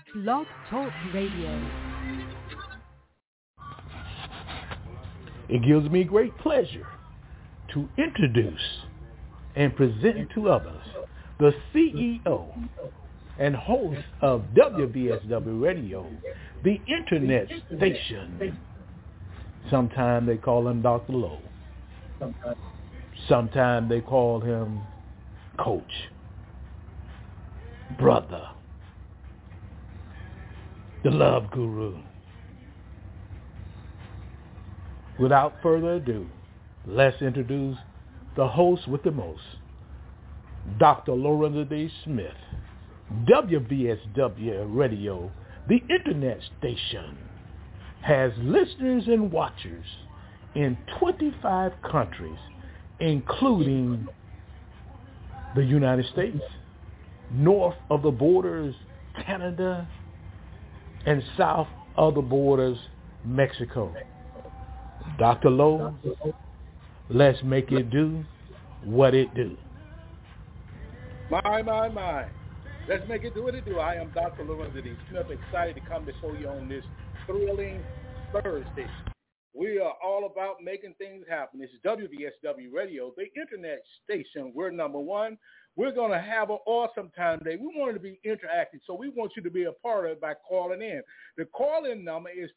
Blog Talk Radio. It gives me great pleasure to introduce and present to others the CEO and host of WVSW Radio, the internet station. Sometimes they call him Dr. Lowe. Sometimes they call him Coach, Brother, the Love Guru. Without further ado, let's introduce the host with the most, Dr. Lorenzo D. Smith, WVSW Radio, the internet station, has listeners and watchers in 25 countries, including the United States, north of the borders, Canada, and south of the borders, Mexico. Dr. Lowe, let's make it do what it do. My. Let's make it do what it do. I am Dr. Lorenzo D. Smith, excited to come before you on this thrilling Thursday. We are all about making things happen. This is WVSW Radio, the internet station. We're number one. We're going to have an awesome time today. We want it to be interactive, so we want you to be a part of it by calling in. The call-in number is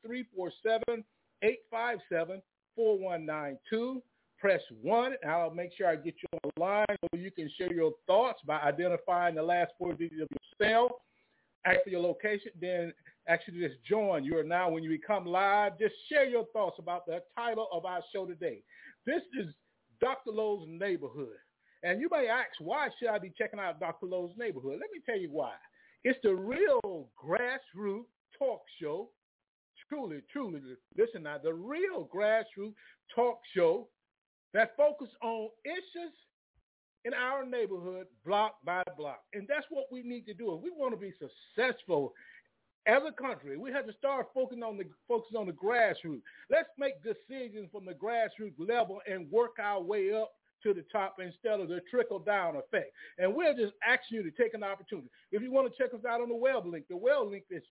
347-857-4192. Press 1, and I'll make sure I get you on the line so you can share your thoughts by identifying the last 4 digits of your cell, ask for your location, then actually just join. You are now, when you become live, just share your thoughts about the title of our show today. This is Dr. Lowe's Neighborhood. And you may ask, why should I be checking out Dr. Lowe's Neighborhood? Let me tell you why. It's the real grassroots talk show. Truly, listen now, the real grassroots talk show that focus on issues in our neighborhood, block by block. And that's what we need to do. If we want to be successful as a country, we have to start focusing on the grassroots. Let's make decisions from the grassroots level and work our way up to the top instead of the trickle-down effect. And we're just asking you to take an opportunity. If you want to check us out on the web link is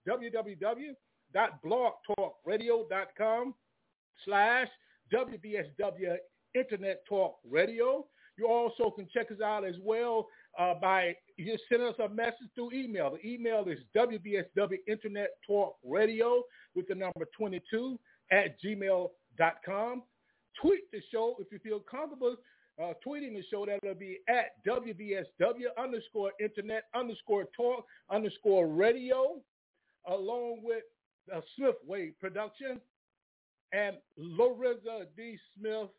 www.blogtalkradio.com/WVSW Internet Talk Radio. You also can check us out as well by just sending us a message through email. The email is WVSW Internet Talk Radio with the number 22 @gmail.com. Tweet the show if you feel comfortable tweeting the show. That'll be at WVSW_Internet_Talk_Radio, along with Smith Wade Production and Lorenzo D. Smith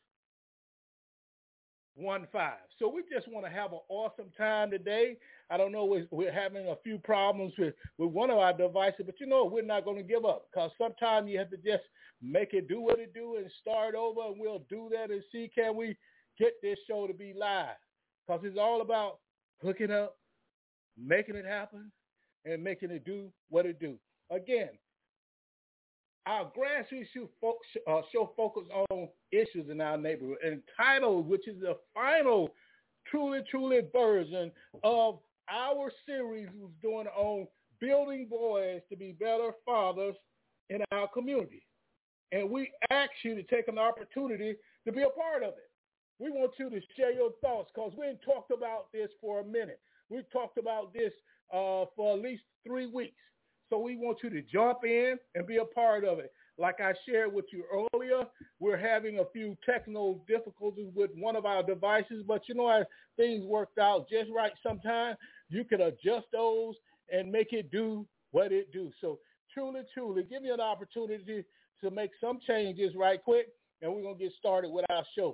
15. So we just want to have an awesome time today. I don't know, we're having a few problems with one of our devices, but we're not going to give up, because sometimes you have to just make it do what it do and start over, and we'll do that and see, can we get this show to be live? Because it's all about hooking up, making it happen, and making it do what it do. Again, our grassroots show focus on issues in our neighborhood, entitled, which is the final truly version of our series we're doing on building boys to be better fathers in our community. And we ask you to take an opportunity to be a part of it. We want you to share your thoughts, because we ain't talked about this for a minute. We've talked about this for at least 3 weeks. So we want you to jump in and be a part of it. Like I shared with you earlier, we're having a few technical difficulties with one of our devices, but as things worked out just right sometimes, you can adjust those and make it do what it do. So truly, give me an opportunity to make some changes right quick, and we're going to get started with our show.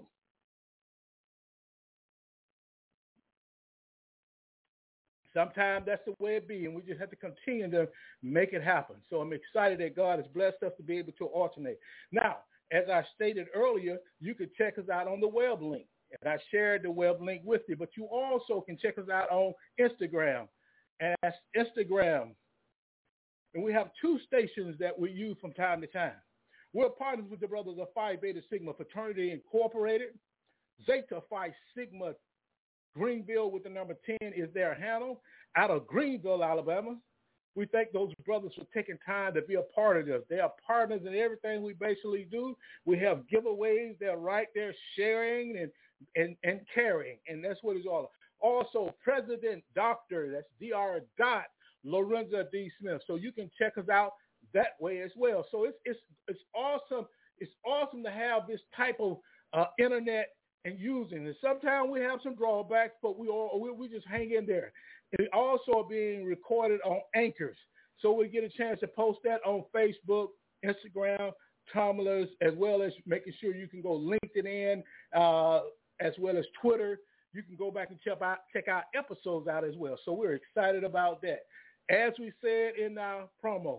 Sometimes that's the way it be, and we just have to continue to make it happen. So I'm excited that God has blessed us to be able to alternate. Now, as I stated earlier, you can check us out on the web link, and I shared the web link with you, but you also can check us out on Instagram. And that's Instagram. And we have 2 stations that we use from time to time. We're partners with the brothers of Phi Beta Sigma Fraternity Incorporated. Zeta Phi Sigma Greenville with the number 10 is their handle, out of Greenville, Alabama. We thank those brothers for taking time to be a part of this. They are partners in everything we basically do. We have giveaways. They're right there sharing and caring, and that's what it's all about. Also, President Dr. That's Dr. Lorenzo D. Smith. So you can check us out that way as well. So it's awesome. It's awesome to have this type of internet and using it. Sometimes we have some drawbacks, but we just hang in there. It also being recorded on Anchors, so we get a chance to post that on Facebook, Instagram, Tumblr, as well as making sure you can go LinkedIn, as well as Twitter. You can go back and check our episodes out as well. So we're excited about that. As we said in our promo,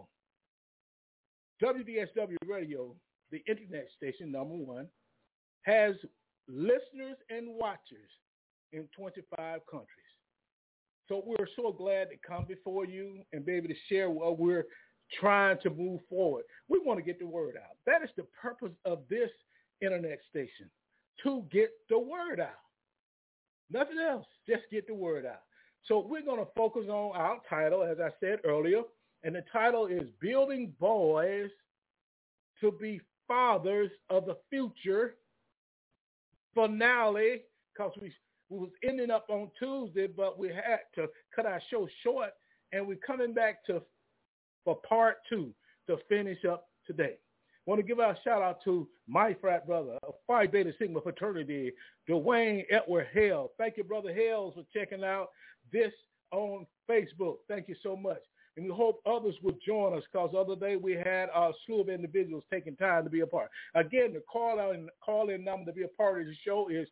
WDSW Radio, the internet station #1, has listeners and watchers in 25 countries. So we're so glad to come before you and be able to share what we're trying to move forward. We want to get the word out. That is the purpose of this internet station, to get the word out. Nothing else, just get the word out. So we're going to focus on our title, as I said earlier, and the title is Building Boys to be Fathers of the Future finale, because we was ending up on Tuesday, but we had to cut our show short, and we're coming back for part 2 to finish up today. I want to give a shout out to my frat brother of Phi Beta Sigma fraternity, Dwayne Edward Hale. Thank you, Brother Hales, for checking out this on Facebook. Thank you so much. And we hope others will join us, because the other day we had a slew of individuals taking time to be a part. Again, the call-in number to be a part of the show is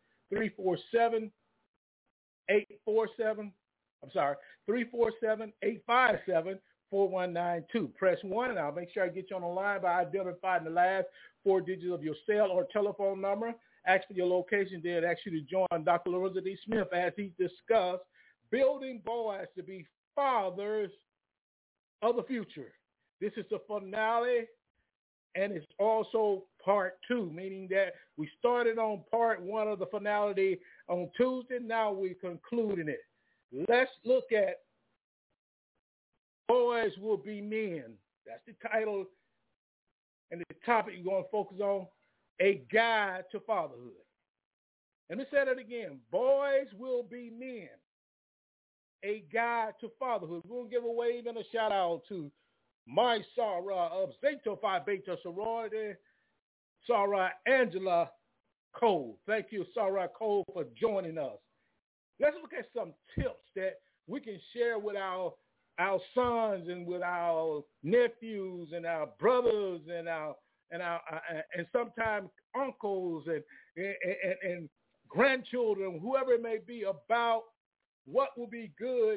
347-857-4192. Press 1, and I'll make sure I get you on the line by identifying the last 4 digits of your cell or telephone number. Ask for your location there and ask you to join Dr. Lorenzo D. Smith as he discussed building boys to be fathers of the future. This is the finale, and it's also part 2, meaning that we started on part 1 of the finale on Tuesday. Now we're concluding it. Let's look at Boys Will Be Men. That's the title, and the topic you're going to focus on, a guide to fatherhood. Let me say that again. Boys Will Be Men, a guide to fatherhood. We're going to give away even a shout out to my Sarah of Zeta Phi Beta sorority, Sarah Angela Cole. Thank you, Sarah Cole, for joining us. Let's look at some tips that we can share with our sons and with our nephews and our brothers and and sometimes uncles and grandchildren, whoever it may be, about what will be good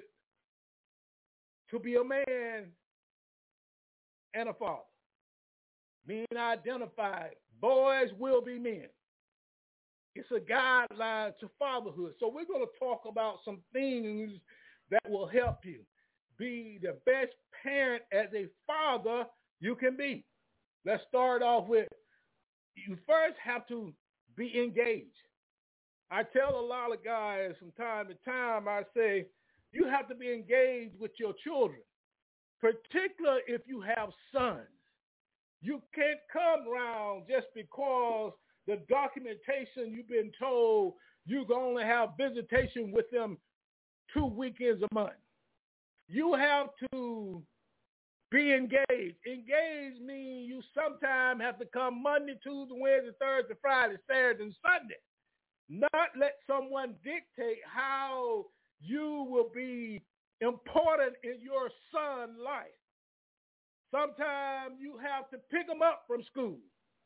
to be a man and a father. Being identified, boys will be men. It's a guideline to fatherhood. So we're going to talk about some things that will help you be the best parent as a father you can be. Let's start off with, you first have to be engaged. I tell a lot of guys from time to time, I say, you have to be engaged with your children, particularly if you have sons. You can't come around just because the documentation you've been told you can only have visitation with them 2 weekends a month. You have to be engaged. Engaged means you sometimes have to come Monday, Tuesday, Wednesday, Thursday, Friday, Saturday, and Sunday. Not let someone dictate how you will be important in your son's life. Sometimes you have to pick him up from school.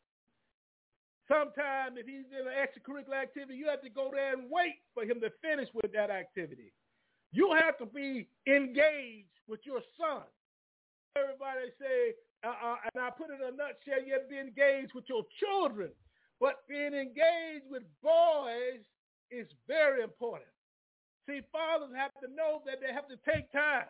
Sometimes if he's in an extracurricular activity, you have to go there and wait for him to finish with that activity. You have to be engaged with your son. Everybody say, and I put it in a nutshell, you have to be engaged with your children. But being engaged with boys is very important. See, fathers have to know that they have to take time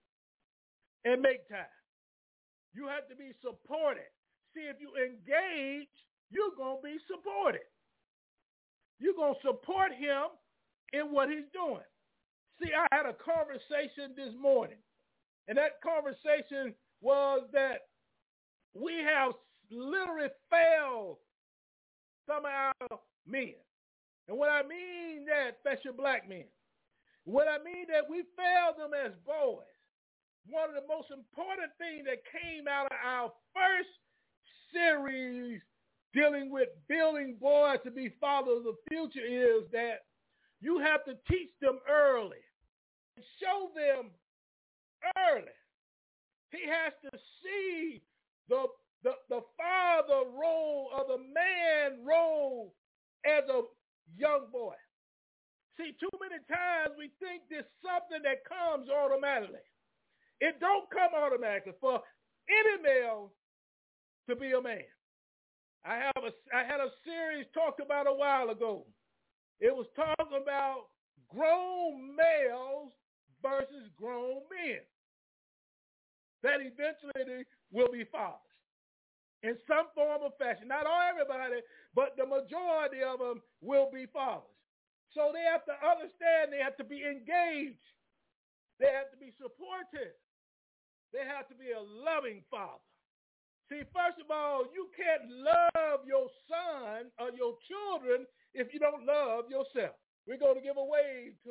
and make time. You have to be supported. See, if you engage, you're going to be supported. You're going to support him in what he's doing. See, I had a conversation this morning And that conversation was that we have literally failed some of our men. And what I mean that, especially black men, what I mean that we failed them as boys. One of the most important things that came out of our first series dealing with building boys to be fathers of the future is that you have to teach them early, show them early. He has to see the father role or the man role as a young boy. See, too many times we think there's something that comes automatically. It don't come automatically for any male to be a man. I had a series talked about a while ago. It was talking about grown males versus grown men that eventually will be fathers in some form or fashion. Not all everybody, but the majority of them will be fathers. So they have to understand, they have to be engaged. They have to be supportive. They have to be a loving father. See, first of all, you can't love your son or your children if you don't love yourself. We're going to give away to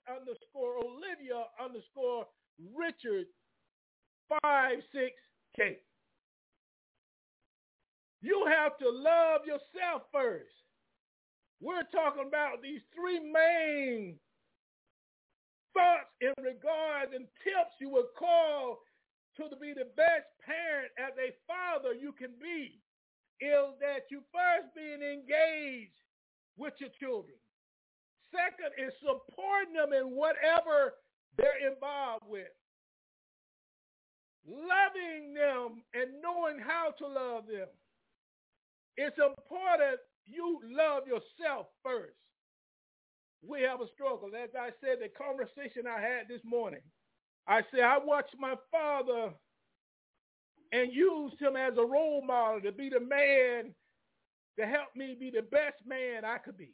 Miss_Olivia_Richard 56K. You have to love yourself first. We're talking about these three main thoughts in regards and tips you would call to be the best parent as a father you can be, is that you first being engaged with your children. Second is supporting them in whatever they're involved with. Loving them and knowing how to love them. It's important you love yourself first. We have a struggle. As I said, the conversation I had this morning, I said I watched my father and used him as a role model to be the man to help me be the best man I could be.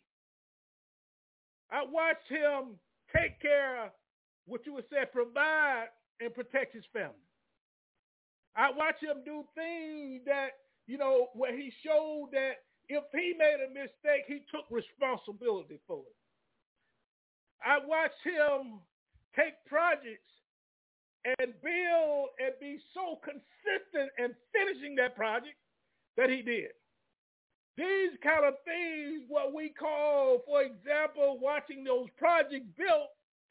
I watched him take care of what you would say, provide and protect his family. I watched him do things that, where he showed that if he made a mistake, he took responsibility for it. I watched him take projects and build and be so consistent in finishing that project that he did. These kind of things, what we call, for example, watching those projects built,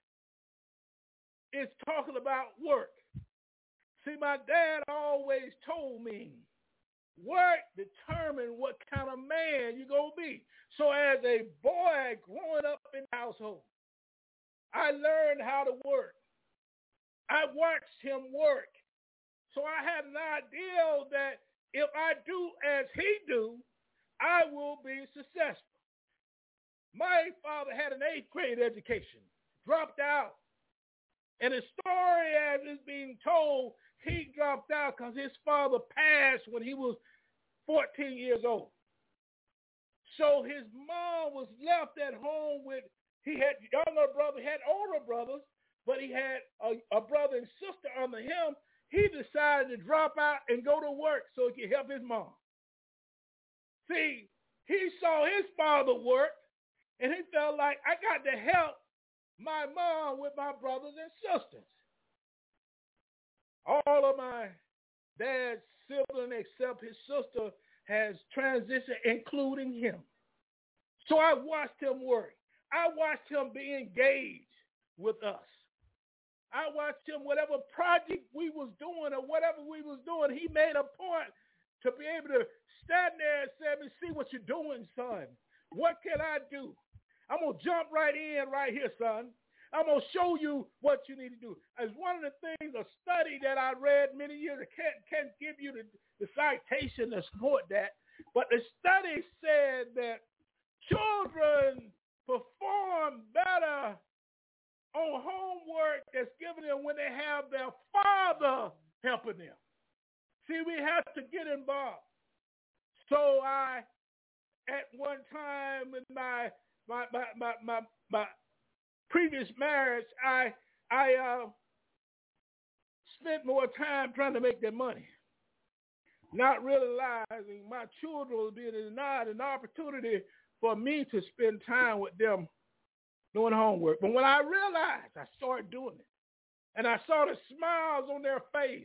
is talking about work. See, my dad always told me, work determines what kind of man you're going to be. So as a boy growing up in the household, I learned how to work. I watched him work. So I had an idea that if I do as he do, I will be successful. My father had an 8th grade education, dropped out. And the story as it's being told, he dropped out because his father passed when he was 14 years old. So his mom was left at home with, he had younger brothers, had older brothers, but he had a brother and sister under him. He decided to drop out and go to work so he could help his mom. See, he saw his father work, and he felt like, I got to help my mom with my brothers and sisters. All of my dad's siblings except his sister has transitioned, including him. So I watched him work. I watched him be engaged with us. I watched him, whatever project we was doing or whatever we was doing, he made a point to be able to stand there and say, see what you're doing, son. What can I do? I'm going to jump right in right here, son. I'm going to show you what you need to do. As one of the things, a study that I read many years ago, can't give you the citation to support that, but the study said that children perform better on homework that's given them when they have their father helping them. See, we have to get involved. So I, at one time in my previous marriage, I spent more time trying to make that money, not realizing my children were being denied an opportunity for me to spend time with them doing homework. But when I realized, I started doing it. And I saw the smiles on their face.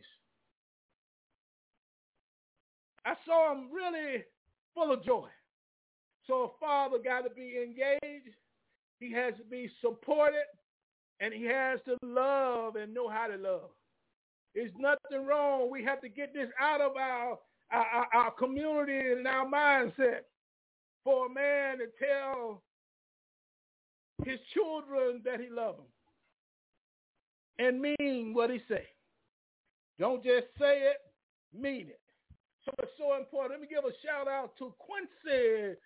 I saw them really full of joy. So a father got to be engaged. He has to be supported. And he has to love and know how to love. There's nothing wrong. We have to get this out of our community and our mindset for a man to tell his children that he loves them and mean what he say. Don't just say it, mean it. So it's so important. Let me give a shout out to Quincy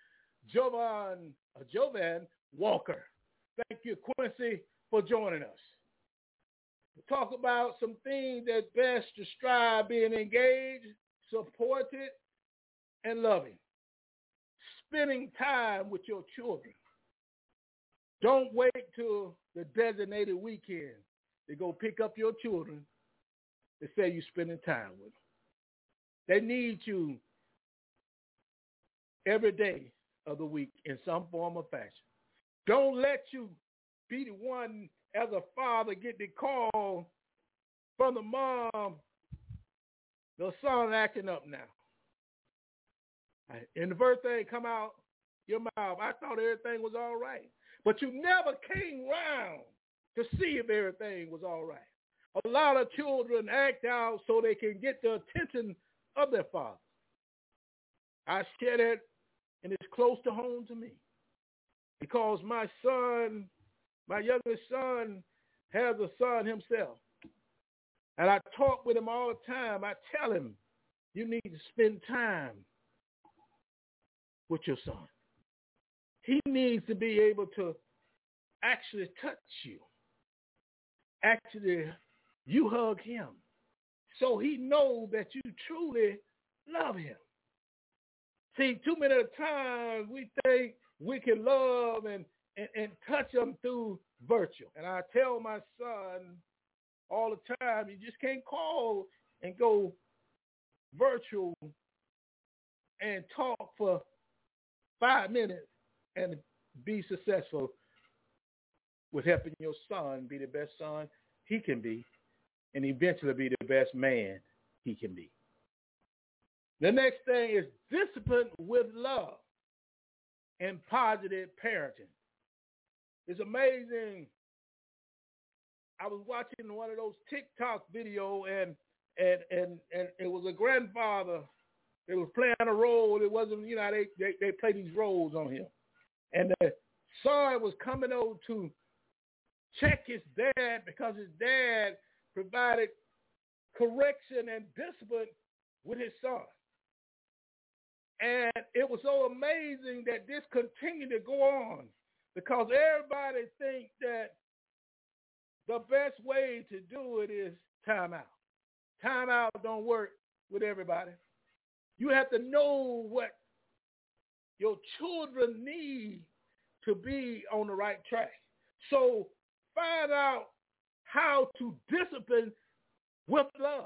Jovan Walker. Thank you, Quincy, for joining us. We'll talk about some things that best describe being engaged, supported, and loving. Spending time with your children. Don't wait till the designated weekend to go pick up your children to say you're spending time with them. They need you every day of the week in some form or fashion. Don't let you be the one as a father get the call from the mom, the son acting up now. And the first thing come out your mouth, I thought everything was all right. But you never came round to see if everything was all right. A lot of children act out so they can get the attention of their father. I share that, and it's close to home to me. Because my youngest son, has a son himself. And I talk with him all the time. I tell him, you need to spend time with your son. He needs to be able to actually touch you. Actually, you hug him. So he knows that you truly love him. See, too many times we think we can love and touch them through virtual. And I tell my son all the time, you just can't call and go virtual and talk for 5 minutes and be successful with helping your son be the best son he can be and eventually be the best man he can be. The next thing is discipline with love and positive parenting. It's amazing. I was watching one of those TikTok videos and it was a grandfather that was playing a role. It wasn't, they play these roles on him. And the son was coming over to check his dad because his dad provided correction and discipline with his son. And it was so amazing that this continued to go on because everybody thinks that the best way to do it is time out. Time out don't work with everybody. You have to know what your children need to be on the right track. So find out how to discipline with love.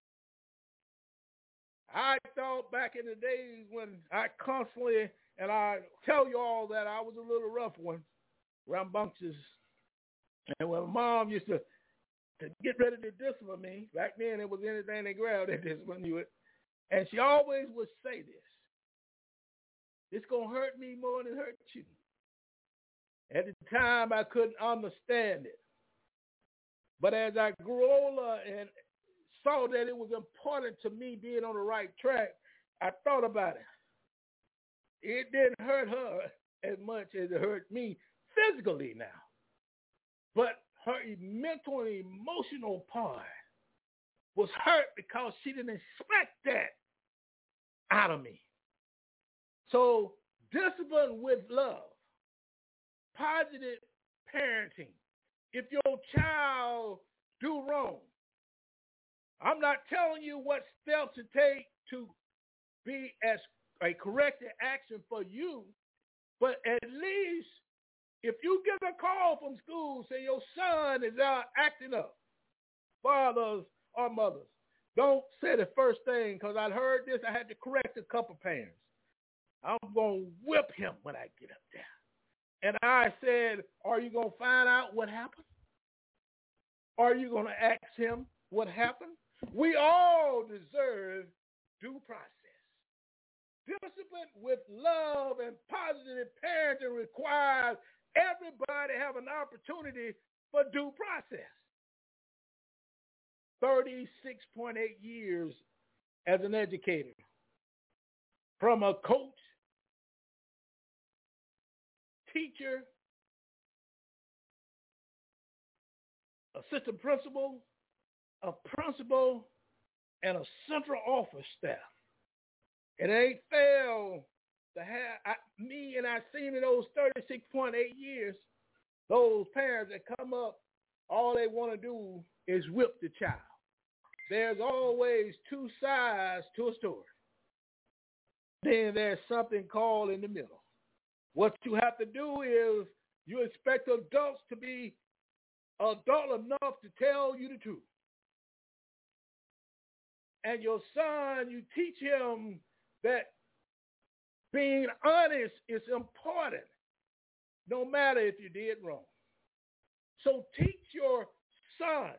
I thought back in the days when I constantly, and I tell you all that I was a little rough one, rambunctious. And when my mom used to get ready to discipline me, back then it was anything they grabbed that discipline you with. And she always would say this, it's going to hurt me more than it hurt you. At the time, I couldn't understand it. But as I grew older and saw that it was important to me being on the right track, I thought about it. It didn't hurt her as much as it hurt me physically now. But her mental and emotional part was hurt because she didn't expect that out of me. So discipline with love, positive parenting. If your child do wrong, I'm not telling you what steps to take to be as a corrective action for you, but at least if you get a call from school, say your son is out acting up, fathers, or mothers, don't say the first thing, because I heard this. I had to correct a couple parents. I'm going to whip him when I get up there. And I said, are you going to find out what happened? Are you going to ask him what happened? We all deserve due process. Discipline with love and positive parenting requires everybody have an opportunity for due process. 36.8 years as an educator, from a coach, teacher, assistant principal, a principal, and a central office staff. It ain't failed to have me, and I've seen in those 36.8 years, those parents that come up, all they want to do is whip the child. There's always two sides to a story. Then there's something called in the middle. What you have to do is you expect adults to be adult enough to tell you the truth. And your son, you teach him that being honest is important, no matter if you did wrong. So teach your son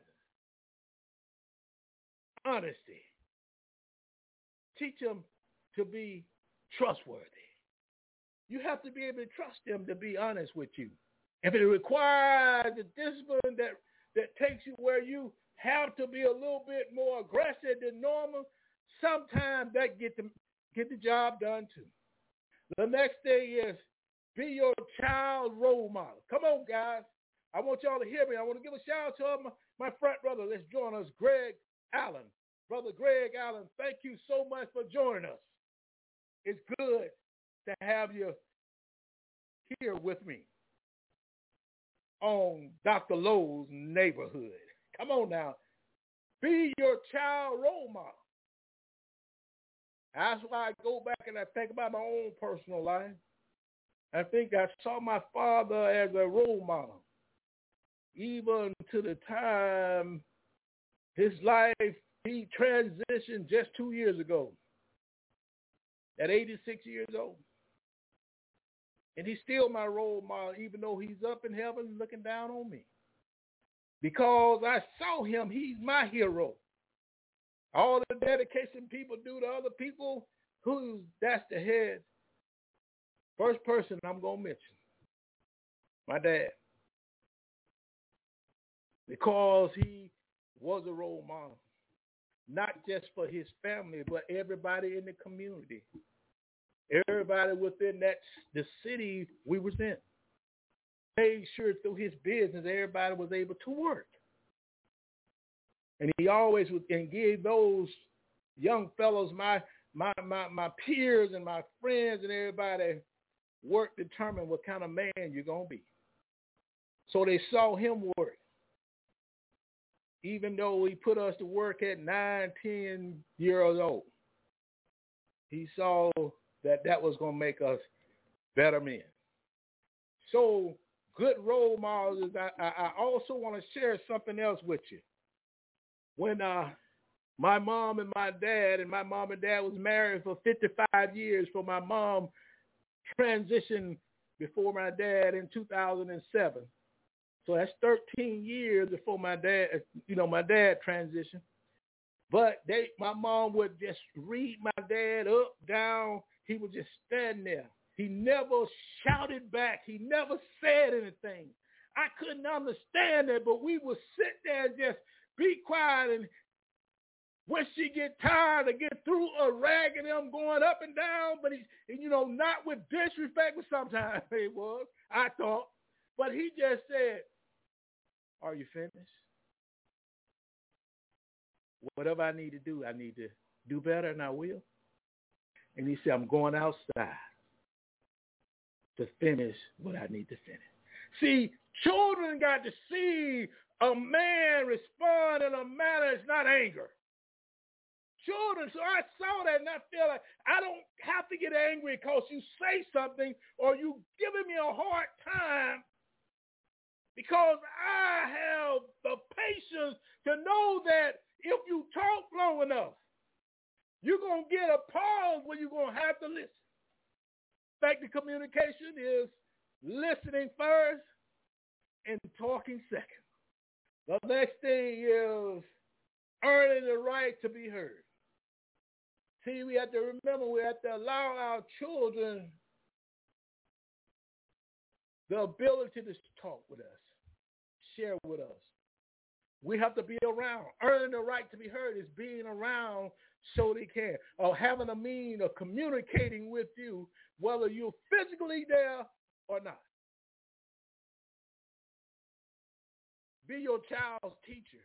honesty. Teach him to be trustworthy. You have to be able to trust him to be honest with you. If it requires the discipline that takes you where you have to be a little bit more aggressive than normal, sometimes that get the job done too. The next thing is be your child's role model. Come on, guys. I want y'all to hear me. I want to give a shout out to my front brother. Let's join us, Greg Allen. Brother Greg Allen, thank you so much for joining us. It's good to have you here with me on Dr. Lowe's Neighborhood. Come on now. Be your child role model. That's why I go back and I think about my own personal life. I think I saw my father as a role model. Even to the time his life, he transitioned just 2 years ago at 86 years old. And he's still my role model, even though he's up in heaven looking down on me. Because I saw him, he's my hero. All the dedication people do to other people, that's the head. First person I'm going to mention, my dad. Because he was a role model, not just for his family, but everybody in the community. Everybody within the city we was in. Made sure through his business everybody was able to work. And he always would and gave those young fellows, my peers and my friends and everybody, work determine what kind of man you're going to be. So they saw him work. Even though he put us to work at 9, 10 years old, he saw that was going to make us better men. So good role models. I also want to share something else with you. When my mom and dad was married for 55 years, for my mom transitioned before my dad in 2007. So that's 13 years before my dad transitioned. But my mom would just read my dad up, down. He would just stand there. He never shouted back. He never said anything. I couldn't understand that, but we would sit there and just be quiet. And when she get tired of get through a ragging him going up and down, but not with disrespect, but sometimes it was, I thought. But he just said, "Are you finished? Whatever I need to do better, and I will." And he said, "I'm going outside to finish what I need to finish." See, children got to see a man respond in a manner that's not anger. Children, so I saw that and I feel like I don't have to get angry because you say something or you giving me a hard time, because I have the patience to know that If you talk long enough, you're going to get a pause where you're going to have to listen. Effective communication is listening first and talking second. The next thing is earning the right to be heard. See, we have to remember we have to allow our children the ability to talk with us, share with us. We have to be around. Earning the right to be heard is being around so they can, or having a means of communicating with you, whether you're physically there or not. Be your child's teacher.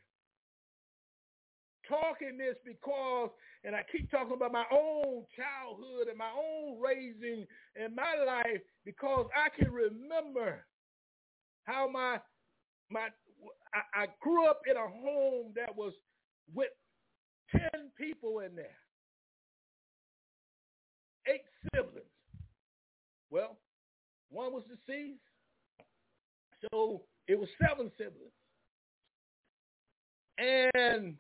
Talking this because, and I keep talking about my own childhood and my own raising in my life, because I can remember how I grew up in a home that was with 10 people in there, 8 siblings. Well, one was deceased, so it was 7 siblings. And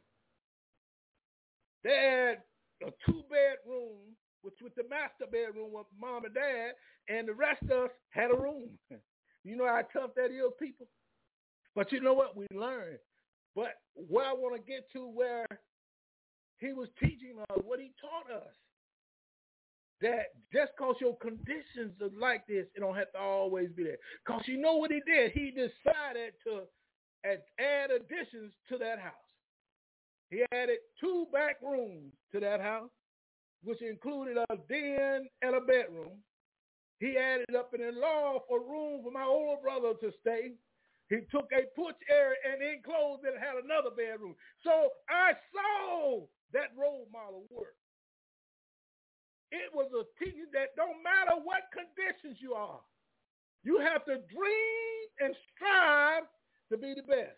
they had a 2-bedroom, which was the master bedroom with mom and dad, and the rest of us had a room. You know how tough that is, people? But you know what? We learned. But where I want to get to, where he was teaching us, what he taught us, that just because your conditions are like this, it don't have to always be there. Because you know what he did? He decided to add additions to that house. He added 2 back rooms to that house, which included a den and a bedroom. He added up an in-law for room for my older brother to stay. He took a porch area and enclosed it and had another bedroom. So I saw that role model work. It was a teaching that don't matter what conditions you are, you have to dream and strive to be the best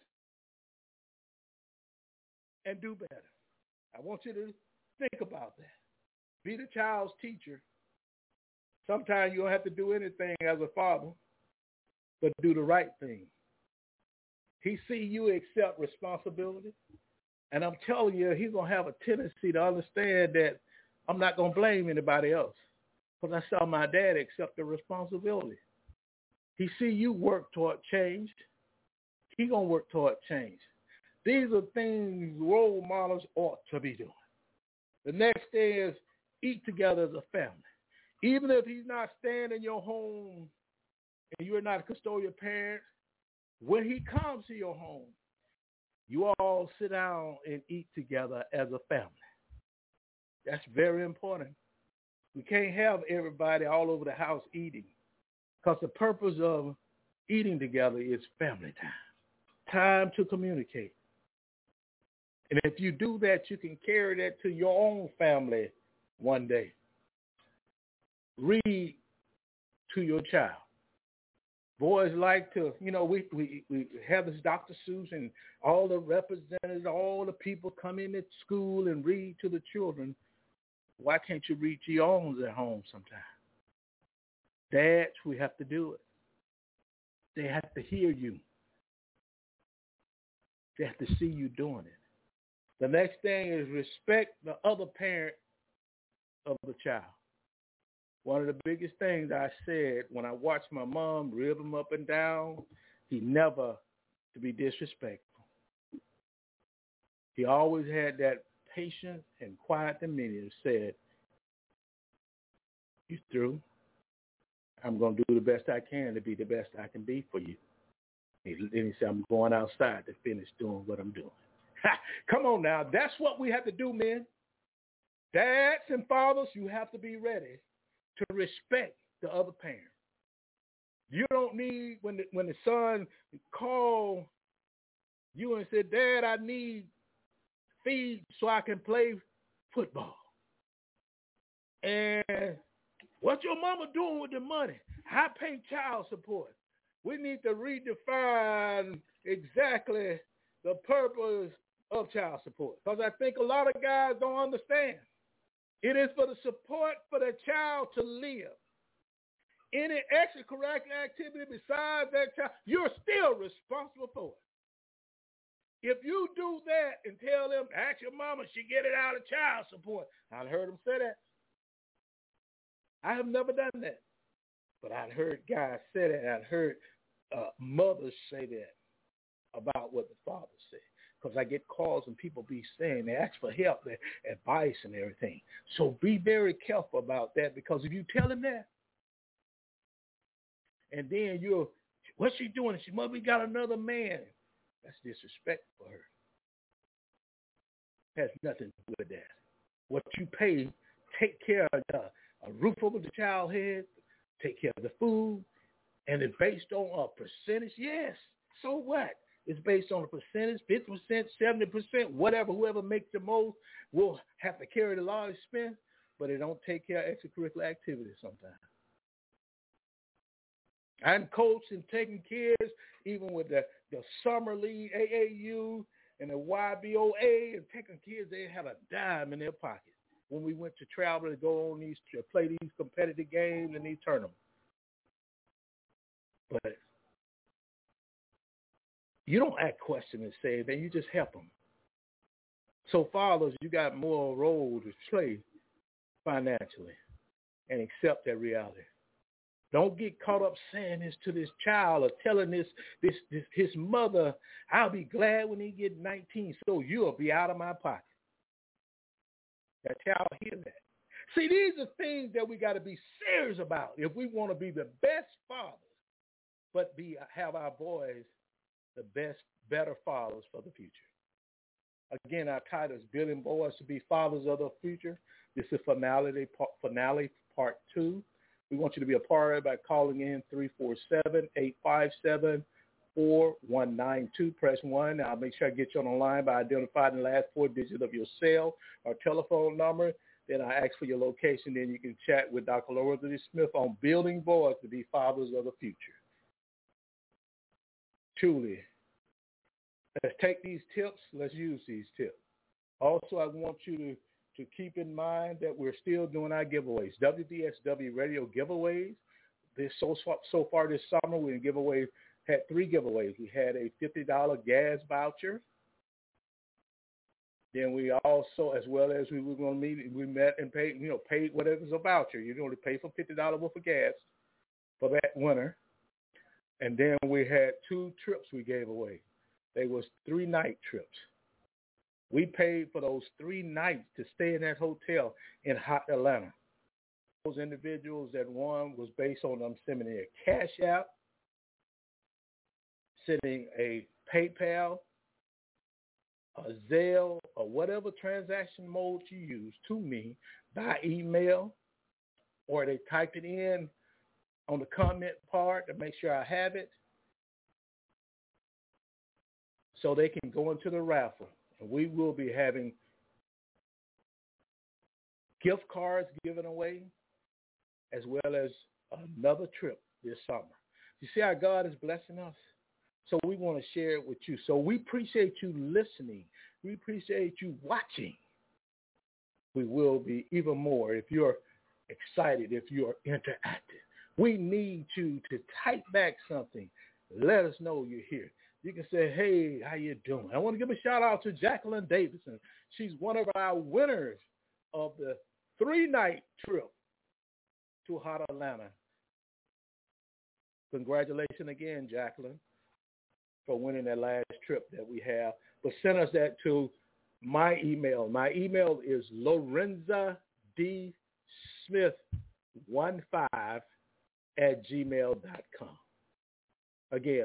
and do better. I want you to think about that. Be the child's teacher. Sometimes you don't have to do anything as a father, but do the right thing. He see you accept responsibility, and I'm telling you, he's going to have a tendency to understand that I'm not going to blame anybody else, because I saw my dad accept the responsibility. He see you work toward change. He going to work toward change. These are things role models ought to be doing. The next thing is eat together as a family. Even if he's not staying in your home and you're not a custodial parent, when he comes to your home, you all sit down and eat together as a family. That's very important. We can't have everybody all over the house eating, because the purpose of eating together is family time, time to communicate. And if you do that, you can carry that to your own family one day. Read to your child. Boys like to, we have this Dr. Seuss and all the representatives, all the people come in at school and read to the children. Why can't you read to your own at home sometime? Dads, we have to do it. They have to hear you. They have to see you doing it. The next thing is respect the other parent of the child. One of the biggest things I said when I watched my mom rib him up and down, he never to be disrespectful. He always had that patience and quiet demeanor and said, "You through? I'm going to do the best I can to be the best I can be for you." And he said, "I'm going outside to finish doing what I'm doing." Come on now. That's what we have to do, men. Dads and fathers, you have to be ready to respect the other parent. You don't need, when the son called you and said, "Dad, I need feed so I can play football." And what your mama doing with the money? I pay child support. We need to redefine exactly the purpose of child support, because I think a lot of guys don't understand. It is for the support for the child to live. Any extracurricular activity besides that child, you're still responsible for it. If you do that and tell them, ask your mama, she get it out of child support. I've heard them say that. I have never done that. But I've heard guys say that. I've heard mothers say that about what the father said. Because I get calls and people be saying, they ask for help, their advice and everything. So be very careful about that, because if you tell them that, and then what's she doing? She must be got another man. That's disrespect for her. Has nothing to do with that. What you pay, take care of a roof over the child's head, take care of the food, and it's based on a percentage. Yes. So what? It's based on a percentage, 50%, 70%, whatever. Whoever makes the most will have to carry the large expense, but it don't take care of extracurricular activities sometimes. I'm coaching, taking kids, even with the Summer League, AAU, and the YBOA, and taking kids, they had a dime in their pocket when we went to travel to go on play these competitive games and these tournaments. But you don't ask questions and say anything. You just help them. So fathers, you got more role to play financially and accept that reality. Don't get caught up saying this to this child or telling this his mother, I'll be glad when he get 19, so you'll be out of my pocket. That child hear that. See, these are things that we got to be serious about if we want to be the best fathers, but have our boys the better fathers for the future. Again, our title is Building Boys to be Fathers of the Future. This is finale part 2. We want you to be a part of it by calling in 347-857-4192. Press 1. I'll make sure I get you on the line by identifying the last 4 digits of your cell or telephone number. Then I ask for your location. Then you can chat with Dr. Lorenzo Smith on Building Boys to be Fathers of the Future. Truly, let's take these tips. Let's use these tips. Also, I want you to keep in mind that we're still doing our giveaways, WVSW radio giveaways. So far this summer, we had 3 giveaways. We had a $50 gas voucher. Then we also, as well as we were going to meet, we met and paid whatever's a voucher. You're going to pay for $50 worth of gas for that winter. And then we had 2 trips we gave away. They was 3-night trips. We paid for those 3 nights to stay in that hotel in hot Atlanta. Those individuals that won was based on them sending a Cash App, sending a PayPal, a Zelle, or whatever transaction mode you use to me by email, or they typed it in on the comment part to make sure I have it so they can go into the raffle. And we will be having gift cards given away as well as another trip this summer. You see how God is blessing us? So we want to share it with you. So we appreciate you listening. We appreciate you watching. We will be even more if you're excited, if you're interactive. We need you to type back something. Let us know you're here. You can say, hey, how you doing? I want to give a shout out to Jacqueline Davidson. She's one of our winners of the 3-night trip to hot Atlanta. Congratulations again, Jacqueline, for winning that last trip that we have. But send us that to my email. My email is LorenzaDSmith15@gmail.com. Again,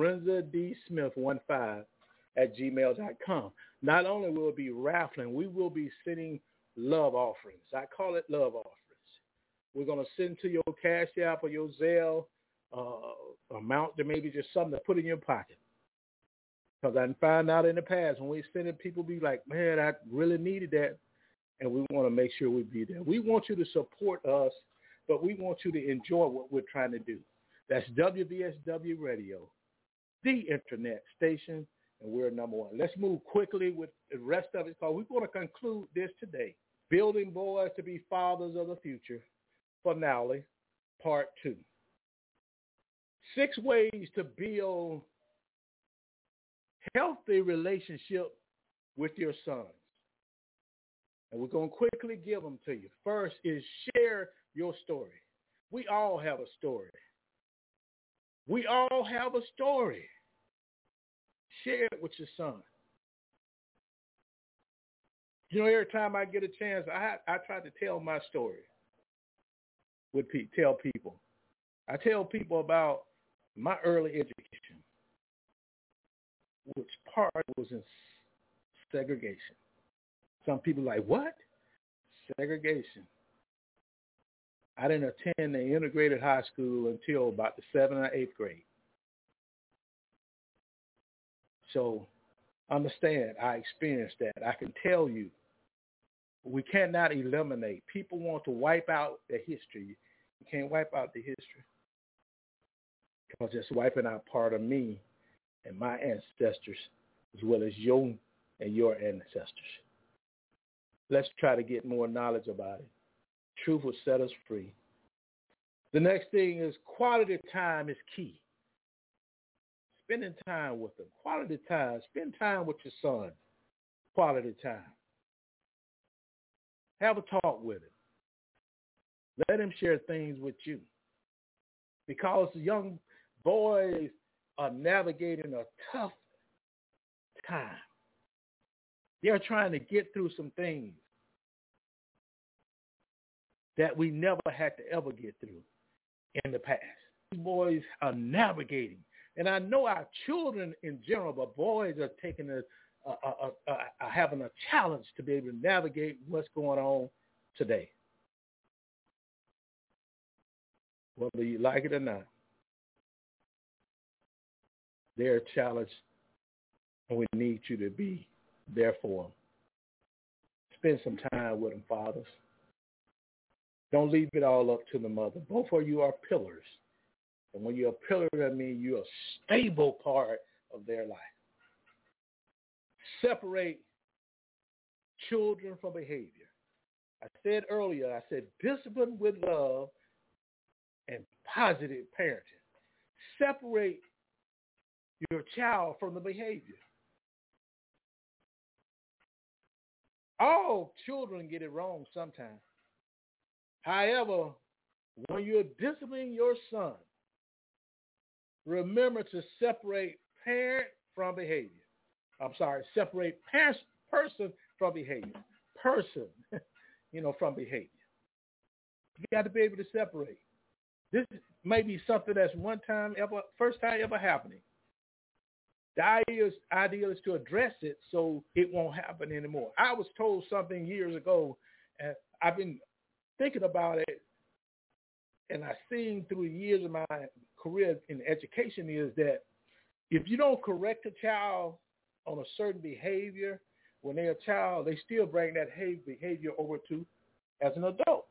LorenzaDSmith15@gmail.com. Not only will it be raffling, we will be sending love offerings. I call it love offerings. We're going to send to your Cash App or your Zelle amount that maybe just something to put in your pocket. Because I found out in the past when we send it, people be like, man, I really needed that. And we want to make sure we be there. We want you to support us, but we want you to enjoy what we're trying to do. That's WVSW Radio, the internet station, and we're number 1. Let's move quickly with the rest of it, because we're going to conclude this today. Building Boys to be Fathers of the Future, finale, part 2. 6 ways to build healthy relationship with your sons. And we're going to quickly give them to you. First is share your story. We all have a story. We all have a story. Share it with your son. You know, every time I get a chance, I try to tell my story. Tell people. I tell people about my early education, which part was in segregation. Some people are like, what? Segregation. I didn't attend the integrated high school until about the 7th or 8th grade. So understand, I experienced that. I can tell you, we cannot eliminate. People want to wipe out the history. You can't wipe out the history because it's wiping out part of me and my ancestors as well as your and your ancestors. Let's try to get more knowledge about it. Truth will set us free. The next thing is quality time is key. Spending time with them. Quality time. Spend time with your son. Quality time. Have a talk with him. Let him share things with you. Because young boys are navigating a tough time. They're trying to get through some things that we never had to ever get through in the past. These boys are navigating. And I know our children in general, but boys are taking having a challenge to be able to navigate what's going on today. Whether you like it or not, they're challenged, and we need you to be there for them. Spend some time with them, fathers. Don't leave it all up to the mother. Both of you are pillars. And when you're a pillar, that means you're a stable part of their life. Separate children from behavior. I said earlier, discipline with love and positive parenting. Separate your child from the behavior. All children get it wrong sometimes. However, when you're disciplining your son, remember to separate parent from behavior. Separate person from behavior. Person, from behavior. You got to be able to separate. This may be something that's first time ever happening. The idea is to address it so it won't happen anymore. I was told something years ago, and I've been thinking about it, and I've seen through the years of my career in education is that if you don't correct a child on a certain behavior when they're a child, they still bring that behavior over to as an adult.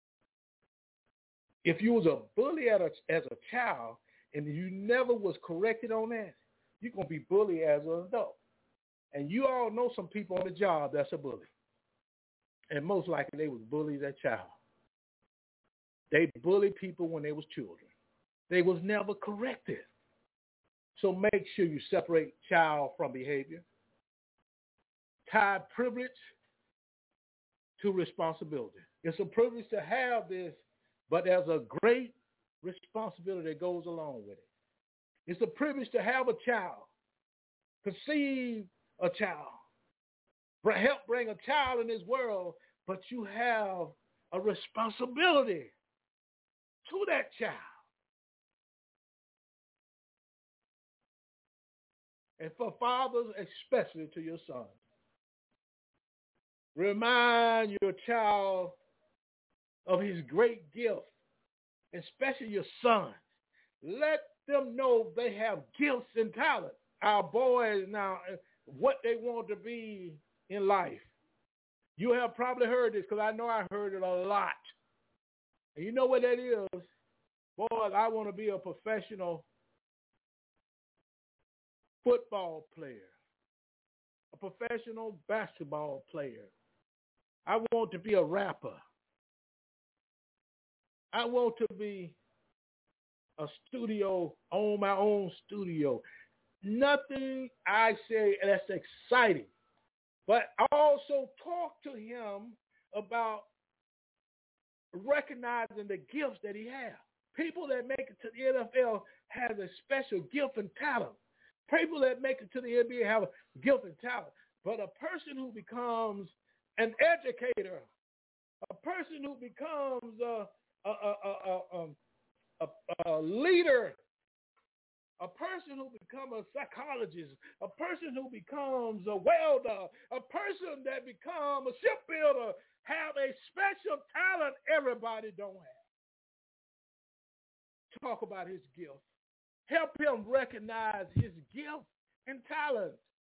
If you was a bully as a child and you never was corrected on that, you're going to be bullied as an adult. And you all know some people on the job that's a bully. And most likely they was bullies as a child. They bullied people when they was children. They was never corrected. So make sure you separate child from behavior. Tie privilege to responsibility. It's a privilege to have this, but there's a great responsibility that goes along with it. It's a privilege to have a child, conceive a child, help bring a child in this world, but you have a responsibility to that child. And for fathers, especially to your sons. Remind your child of his great gift, especially your sons. Let them know they have gifts and talent. Our boys now, what they want to be in life. You have probably heard this because I know I heard it a lot. And you know what that is? Boys, I want to be a professional football player, a professional basketball player. I want to be a rapper. I want to be a studio, own my own studio. nothing I say that's exciting. But I also talk to him about recognizing the gifts that he has. People that make it to the NFL have a special gift and talent. People that make it to the NBA have a gift and talent. But a person who becomes an educator, a person who becomes a leader, a person who becomes a psychologist, a person who becomes a welder, a person that becomes a shipbuilder, have a special talent everybody don't have. Talk about his gift. Help him recognize his gift and talent.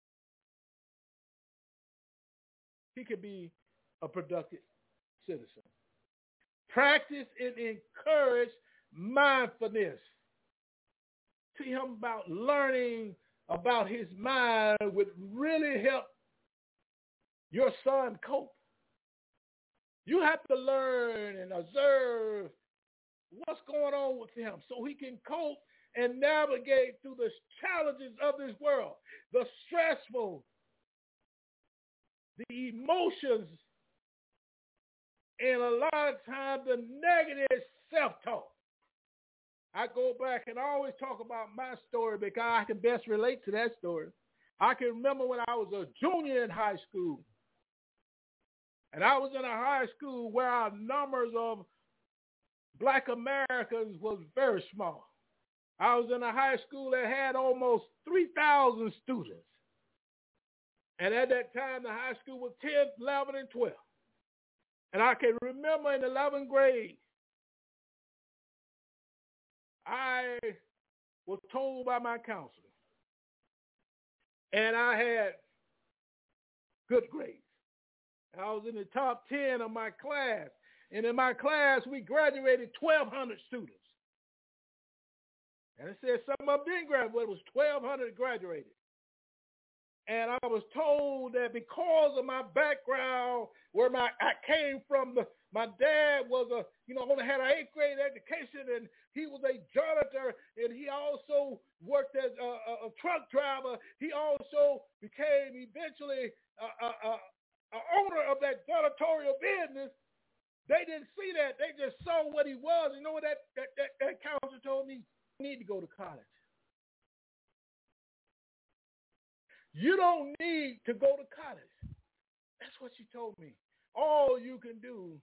He could be a productive citizen. Practice and encourage mindfulness. Teach him about learning about his mind would really help your son cope. You have to learn and observe what's going on with him so he can cope and navigate through the challenges of this world, the stressful, the emotions, and a lot of times the negative self-talk. I go back and I always talk about my story because I can best relate to that story. I can remember when I was a junior in high school. And I was in a high school where our numbers of Black Americans was very small. I was in a high school that had almost 3,000 students. And at that time, the high school was 10, 11, and 12. And I can remember in 11th grade, I was told by my counselor, and I had good grades. I was in the top 10 of my class. And in my class, we graduated 1,200 students. And it said some of them didn't graduate, but it was 1,200 graduated. And I was told that because of my background, where I came from, my dad was only had an 8th grade education, and he was a janitor, and he also worked as a truck driver. He also became eventually an owner of that janitorial business. They didn't see that. They just saw what he was. You know what that counselor told me? You need to go to college. You don't need to go to college. That's what she told me. All you can do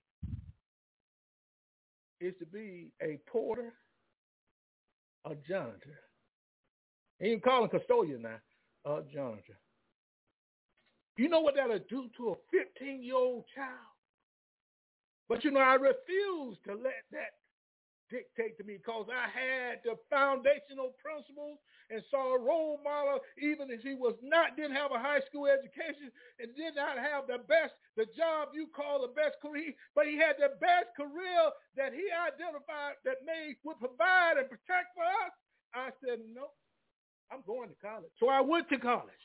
is to be a porter, a janitor. He didn't call him custodian now, a janitor. You know what that'll do to a 15-year-old child? But I refused to let that dictate to me because I had the foundational principles and saw a role model, even if he didn't have a high school education and did not have the job you call the best career, but he had the best career that he identified that would provide and protect for us. I said, no, I'm going to college. So I went to college.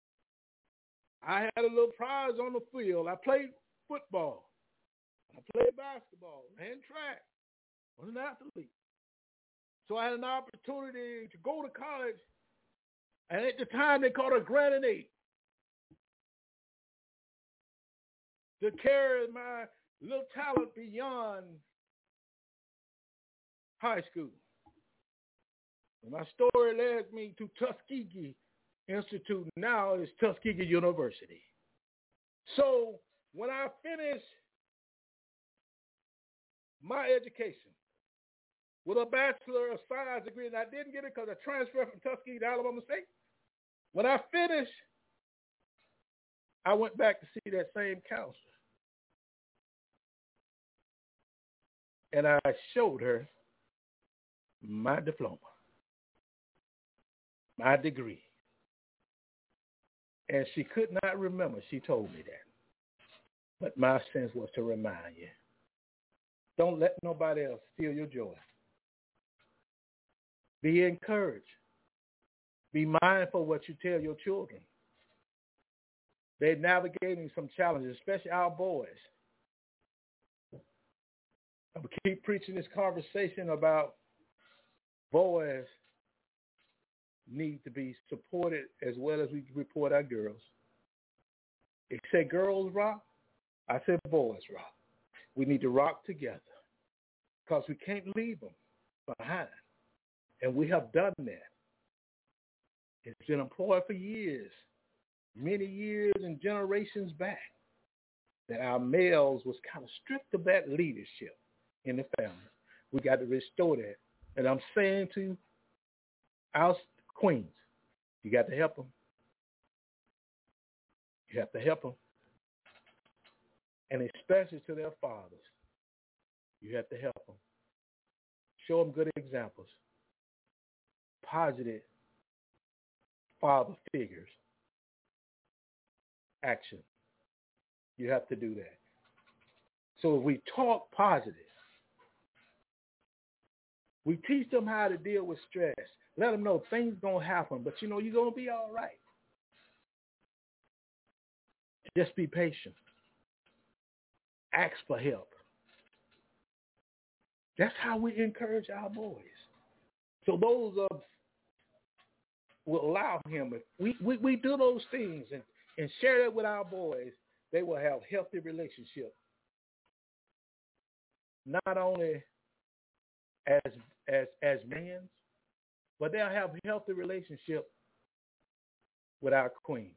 I had a little prize on the field. I played football. I played basketball and track. I was an athlete. So I had an opportunity to go to college. And at the time, they called it Granite 8. To carry my little talent beyond high school. And my story led me to Tuskegee Institute. Now it's Tuskegee University. So when I finished my education with a Bachelor of Science degree, and I didn't get it because I transferred from Tuskegee to Alabama State. When I finished, I went back to see that same counselor. And I showed her my diploma, my degree. And she could not remember. She told me that. But my sense was to remind you. Don't let nobody else steal your joy. Be encouraged. Be mindful of what you tell your children. They're navigating some challenges, especially our boys. I'm going to keep preaching this conversation about boys need to be supported as well as we report our girls. It said girls rock. I said boys rock. We need to rock together because we can't leave them behind. And we have done that. It's been employed for years, many years and generations back, that our males was kind of stripped of that leadership in the family. We got to restore that. And I'm saying to our queens, you got to help them. You have to help them. And especially to their fathers, you have to help them. Show them good examples, positive father figures, action. You have to do that. So if we talk positive, we teach them how to deal with stress. Let them know things going to happen, but you're going to be all right. Just be patient. Ask for help. That's how we encourage our boys. So those of will allow him, if we do those things and share it with our boys, they will have healthy relationships. Not only as men, but they'll have a healthy relationship with our queens.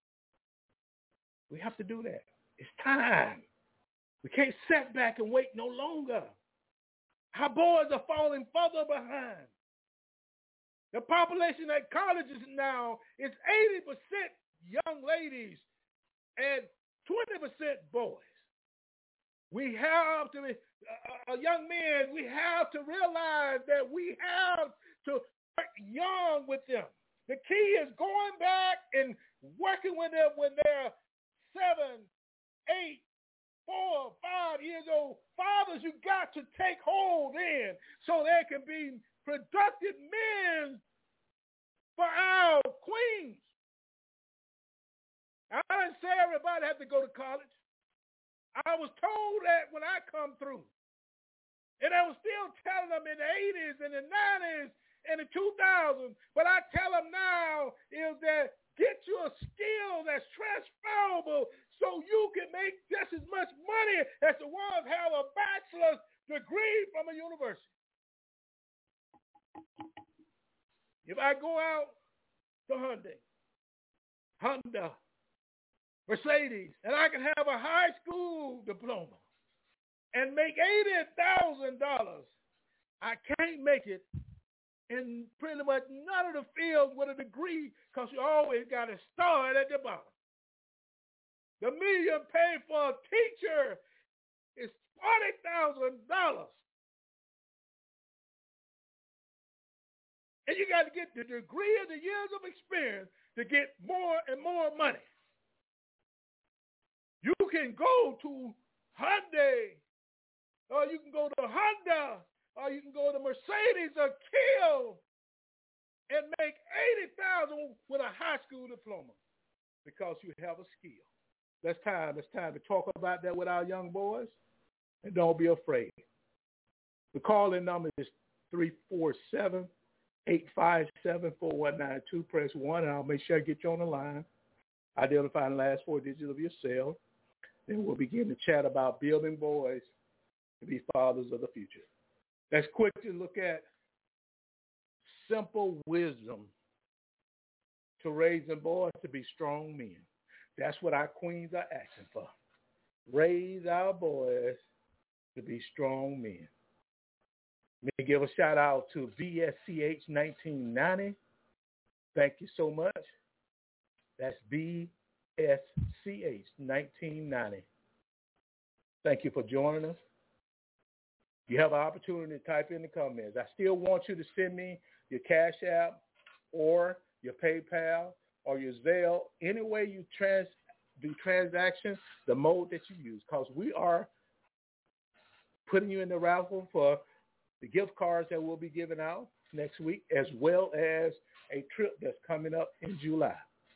We have to do that. It's time. We can't sit back and wait no longer. Our boys are falling further behind. The population at colleges now is 80% young ladies and 20% boys. We have to, young men, we have to realize that we have to work young with them. The key is going back and working with them when they're 7, 8, 4, 5 years old. Fathers, you got to take hold in so they can be productive men for our queens. I didn't say everybody had to go to college. I was told that when I come through. And I was still telling them in the 80s and the 90s and the 2000s. But I tell them now is that get you a skill that's transferable so you can make just as much money as the ones have a bachelor's degree from a university. If I go out to Hyundai, Mercedes, and I can have a high school diploma and make $80,000, I can't make it in pretty much none of the fields with a degree because you always got to start at the bottom. The million paid for a teacher is $40,000. And you got to get the degree and the years of experience to get more and more money. You can go to Hyundai, or you can go to Honda, or you can go to Mercedes or Kia and make $80,000 with a high school diploma because you have a skill. It's time to talk about that with our young boys, and don't be afraid. The call-in number is 347-857-4192. Press 1, and I'll make sure I get you on the line. Identify the last 4 digits of your cell. Then we'll begin to chat about building boys to be fathers of the future. Let's quickly look at simple wisdom to raising boys to be strong men. That's what our queens are asking for. Raise our boys to be strong men. Let me give a shout out to VSCH 1990. Thank you so much. That's VSCH 1990. Thank you for joining us. You have an opportunity to type in the comments. I still want you to send me your Cash App or your PayPal or your Zelle, any way you do transactions, the mode that you use, because we are putting you in the raffle for the gift cards that we'll be giving out next week, as well as a trip that's coming up in July.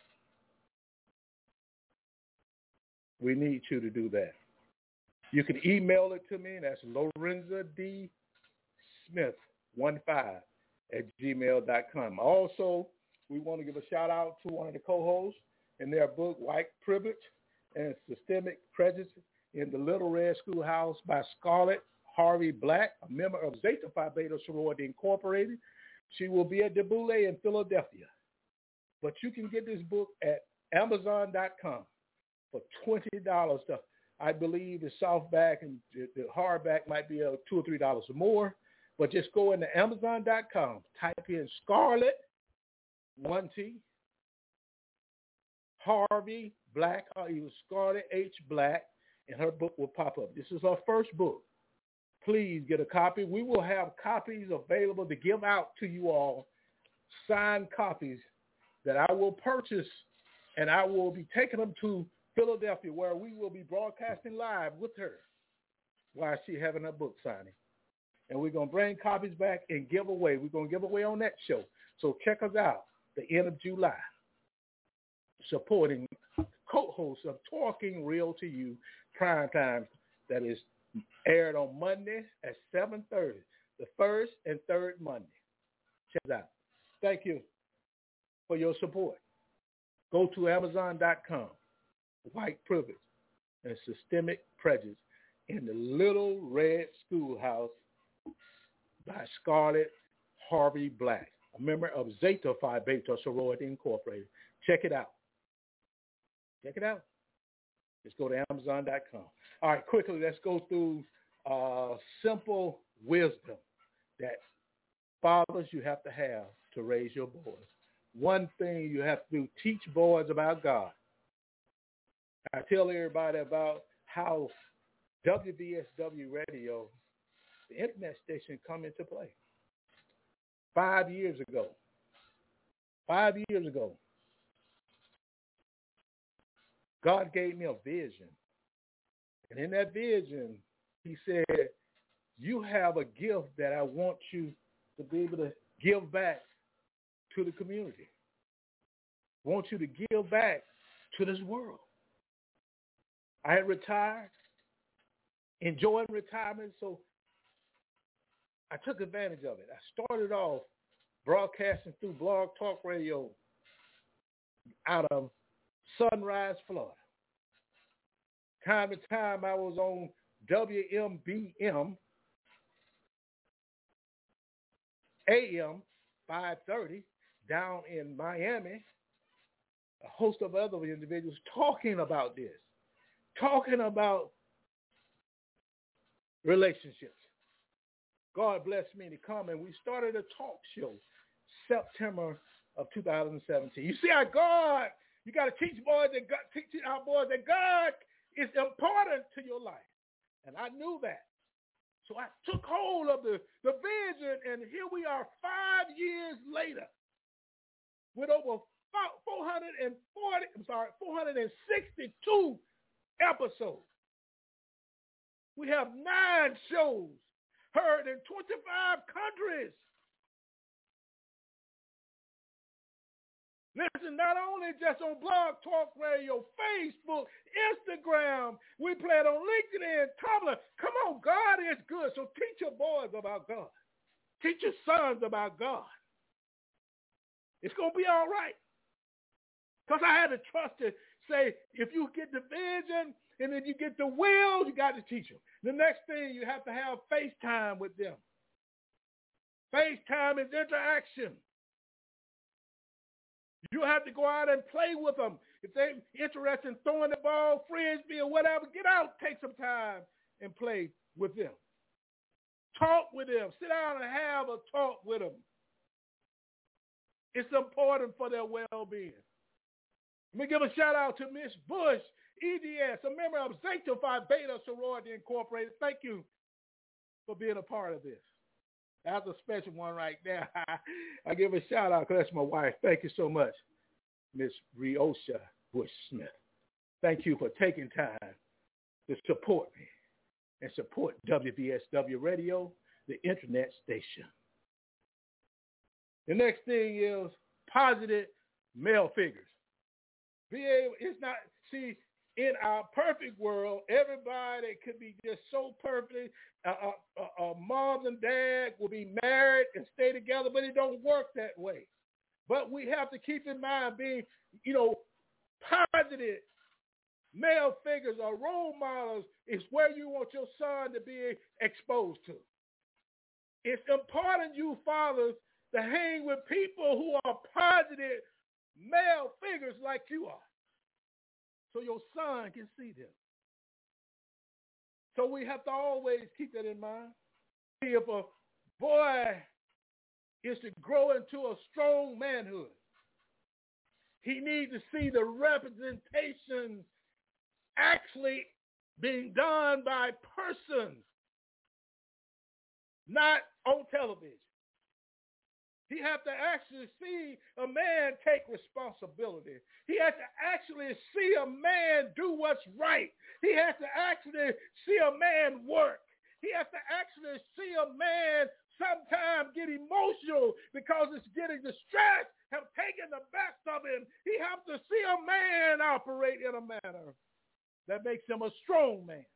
We need you to do that. You can email it to me. That's LorenzaDSmith15@gmail.com. Also, we want to give a shout out to one of the co-hosts in their book, White Privilege and Systemic Prejudice in the Little Red Schoolhouse by Scarlett Harvey Black, a member of Zeta Phi Beta Sorority Incorporated. She will be at the Boule in Philadelphia. But you can get this book at Amazon.com for $20. I believe the softback and the hardback might be $2 or $3 or more. But just go into Amazon.com, type in Scarlett, 1T, Harvey Black, or even Scarlett H. Black, and her book will pop up. This is her first book. Please get a copy. We will have copies available to give out to you all, signed copies that I will purchase, and I will be taking them to Philadelphia, where we will be broadcasting live with her while she's having her book signing. And we're going to bring copies back and give away. We're going to give away on that show. So check us out the end of July, supporting co-host of Talking Real to You Prime Time that is aired on Mondays at 7:30, the first and third Monday. Check it out. Thank you for your support. Go to Amazon.com, White Privilege and Systemic Prejudice in the Little Red Schoolhouse by Scarlett Harvey Black, a member of Zeta Phi Beta Sorority Incorporated. Check it out. Check it out. Just go to Amazon.com. All right, quickly, let's go through simple wisdom that fathers you have to raise your boys. One thing you have to do, teach boys about God. I tell everybody about how WVSW Radio, the internet station, come into play. 5 years ago, God gave me a vision. And in that vision, he said, you have a gift that I want you to be able to give back to the community. I want you to give back to this world. I had retired, enjoying retirement, so I took advantage of it. I started off broadcasting through Blog Talk Radio out of Sunrise, Florida. Time to time, I was on WMBM AM 530 down in Miami. A host of other individuals talking about this, talking about relationships. God blessed me to come, and we started a talk show September of 2017. You see how God, you got to teach our boys that God is important to your life. And I knew that. So I took hold of the vision, and here we are 5 years later with over 462 episodes. We have 9 shows heard in 25 countries. Listen, not only just on Blog Talk Radio, Facebook, Instagram, we play it on LinkedIn, Tumblr. Come on, God is good. So teach your boys about God. Teach your sons about God. It's going to be all right. Because I had to trust it. Say, if you get the vision and if you get the will, you got to teach them. The next thing, you have to have FaceTime with them. FaceTime is interaction. You have to go out and play with them. If they're interested in throwing the ball, frisbee, or whatever, get out, take some time and play with them. Talk with them. Sit down and have a talk with them. It's important for their well-being. Let me give a shout out to Miss Bush, EDS, a member of Zeta Phi Beta Sorority Incorporated. Thank you for being a part of this. That's a special one right there. I give a shout out because that's my wife. Thank you so much, Miss Riosha Bush Smith. Thank you for taking time to support me and support WVSW Radio, the internet station. The next thing is positive male figures. It's not, see, in our perfect world, everybody could be just so perfect. Moms and dad will be married and stay together, but it don't work that way. But we have to keep in mind being, positive male figures or role models is where you want your son to be exposed to. It's important, you fathers, to hang with people who are positive male figures like you are, so your son can see them. So we have to always keep that in mind. If a boy is to grow into a strong manhood, he needs to see the representation actually being done by persons, not on television. He has to actually see a man take responsibility. He has to actually see a man do what's right. He has to actually see a man work. He has to actually see a man sometimes get emotional because it's getting the stress have taken the best of him. He has to see a man operate in a manner that makes him a strong man.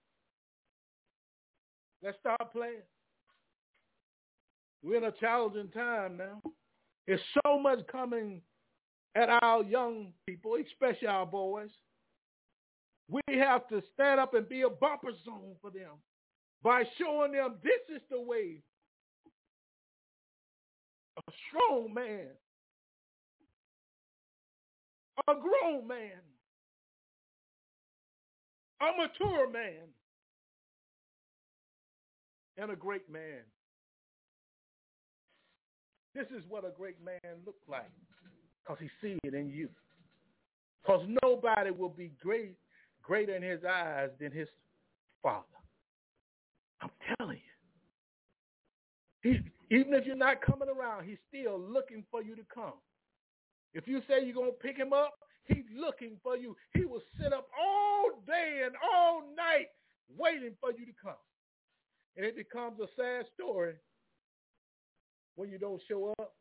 Let's start playing. We're in a challenging time now. There's so much coming at our young people, especially our boys. We have to stand up and be a bumper zone for them by showing them this is the way a strong man, a grown man, a mature man, and a great man. This is what a great man looks like, because he sees it in you. Because nobody will be greater in his eyes than his father. I'm telling you. Even if you're not coming around, he's still looking for you to come. If you say you're going to pick him up, he's looking for you. He will sit up all day and all night waiting for you to come. And it becomes a sad story when you don't show up.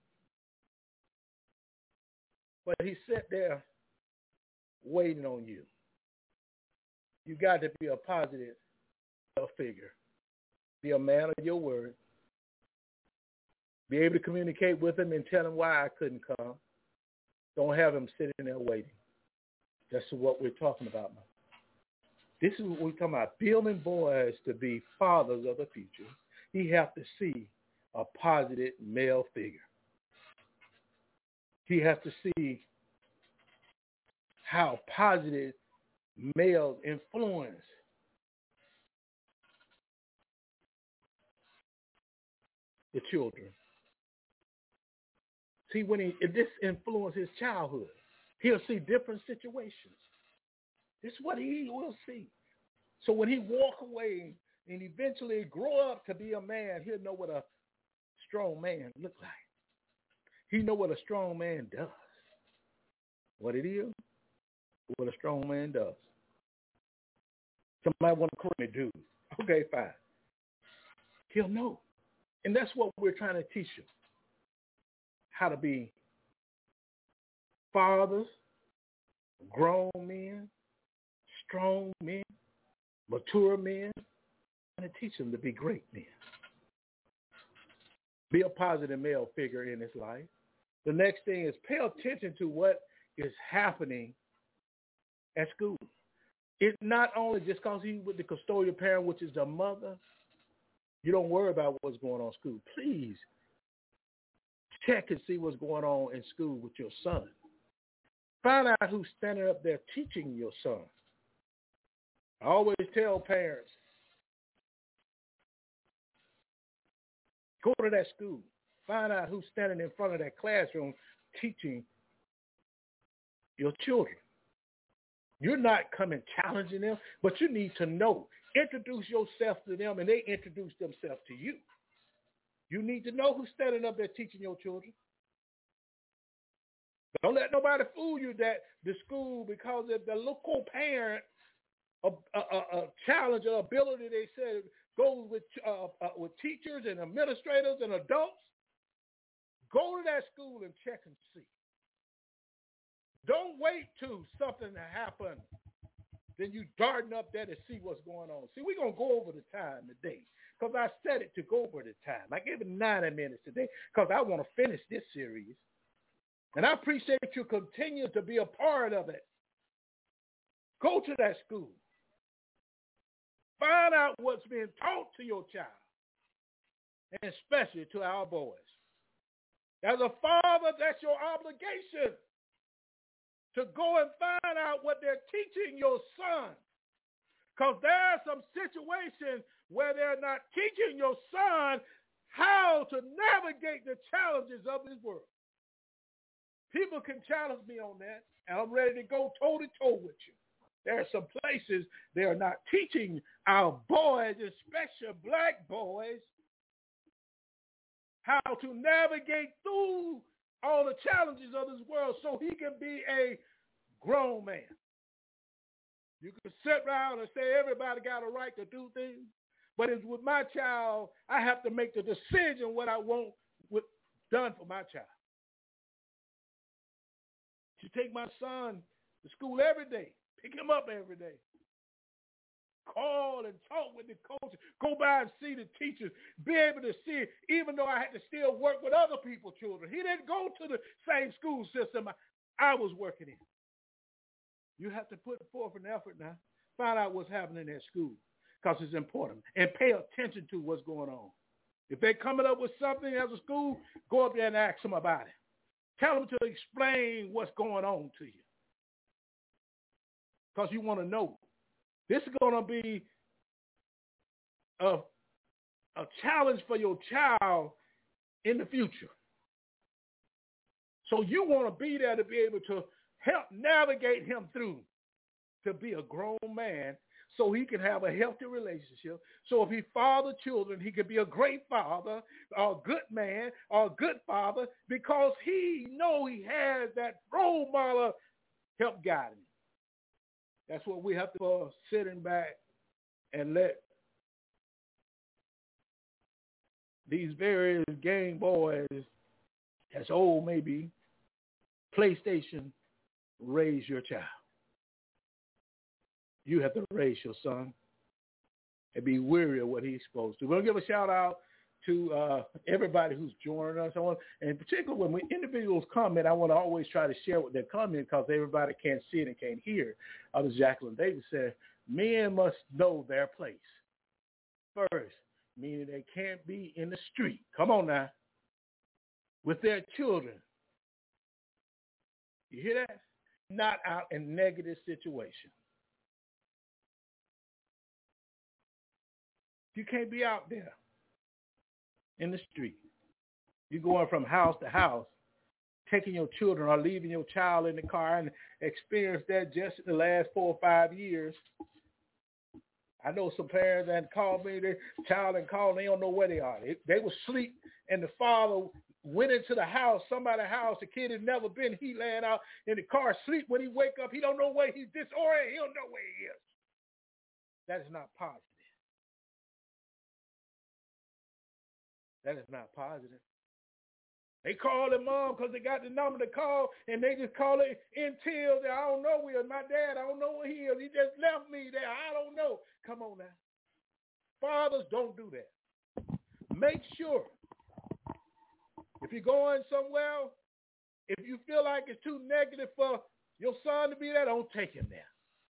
But he sat there waiting on you. You got to be a positive figure. Be a man of your word. Be able to communicate with him and tell him why I couldn't come. Don't have him sitting there waiting. That's what we're talking about now. This is what we're talking about. Building boys to be fathers of the future. He has to see a positive male figure. He has to see how positive males influence the children. See, if this influences his childhood, he'll see different situations. This is what he will see. So when he walk away and eventually grow up to be a man, he'll know what a strong man looks like. He know what a strong man does. What it is, what a strong man does. Somebody want to correct me, dude. Okay, fine. He'll know. And that's what we're trying to teach him. How to be fathers, grown men, strong men, mature men, and to teach them to be great men. Be a positive male figure in his life. The next thing is pay attention to what is happening at school. It's not only just because he's with the custodial parent, which is the mother, you don't worry about what's going on in school. Please check and see what's going on in school with your son. Find out who's standing up there teaching your son. I always tell parents, go to that school. Find out who's standing in front of that classroom teaching your children. You're not coming challenging them, but you need to know. Introduce yourself to them, and they introduce themselves to you. You need to know who's standing up there teaching your children. Don't let nobody fool you that the school, because of the local parent, a challenge or ability, they said, goes with teachers and administrators and adults. Go to that school and check and see. Don't wait till something to happen. Then you darting up there to see what's going on. See, we're going to go over the time today because I said it to go over the time. I gave it 90 minutes today because I want to finish this series And I appreciate you continue to be a part of it. Go to that school. Find out what's being taught to your child, and especially to our boys. As a father, that's your obligation to go and find out what they're teaching your son. Because there are some situations where they're not teaching your son how to navigate the challenges of this world. People can challenge me on that, and I'm ready to go toe-to-toe with you. There are some places they are not teaching our boys, especially black boys, how to navigate through all the challenges of this world so he can be a grown man. You can sit around and say everybody got a right to do things, but it's with my child, I have to make the decision what I want done for my child. You take my son to school every day, pick him up every day, call and talk with the coaches, go by and see the teachers, be able to see it, even though I had to still work with other people's children. He didn't go to the same school system I was working in. You have to put forth an effort now, find out what's happening at school, because it's important, and pay attention to what's going on. If they're coming up with something as a school, go up there and ask them about it. Tell them to explain what's going on to you, because you want to know. This is going to be a challenge for your child in the future. So you want to be there to be able to help navigate him through to be a grown man so he can have a healthy relationship. So if he father children, he can be a great father, or a good man, or a good father, because he know he has that role model help guide him. That's what we have to do, sitting back and let these various Game Boys, as old maybe, PlayStation, raise your child. You have to raise your son and be weary of what he's supposed to. We'll give a shout out to everybody who's joining us. And in particular, when individuals comment, I want to always try to share what they're commenting, because everybody can't see it and can't hear. As Jacqueline Davis said, men must know their place first, meaning they can't be in the street. Come on now. With their children. You hear that? Not out in negative situations. You can't be out there in the street. You're going from house to house, taking your children or leaving your child in the car, and experienced that just in the last 4 or 5 years. I know some parents that called me, their child and called, they don't know where they are. They will sleep, and the father went into the house, somebody's house, the kid had never been, he laying out in the car, sleep. When he wake up, he don't know where he's disoriented, he don't know where he is. That is not positive. That is not positive. They call their mom because they got the number to call, and they just call it until I don't know where my dad, I don't know where he is. He just left me there. I don't know. Come on now. Fathers, don't do that. Make sure if you're going somewhere, if you feel like it's too negative for your son to be there, don't take him there.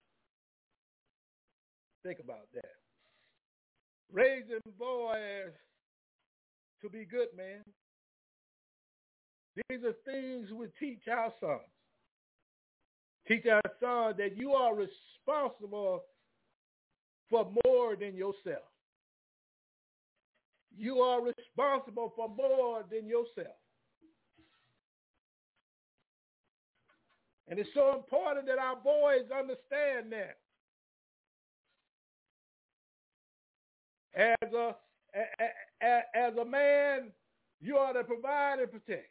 Think about that. Raising boys to be good, man. These are things we teach our sons. Teach our sons that you are responsible for more than yourself. You are responsible for more than yourself. And it's so important that our boys understand that. As a man, you are to provide and protect.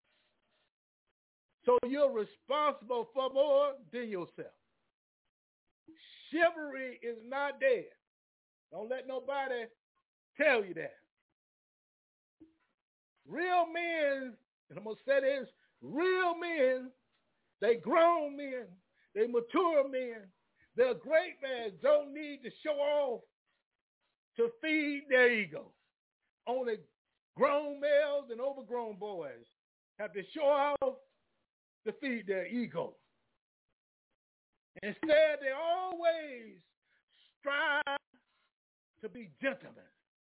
So you're responsible for more than yourself. Chivalry is not dead. Don't let nobody tell you that. Real men, and I'm going to say this, real men, they grown men, they mature men, they're great men, don't need to show off to feed their ego. Only grown males and overgrown boys have to show off to feed their ego. Instead, they always strive to be gentlemen.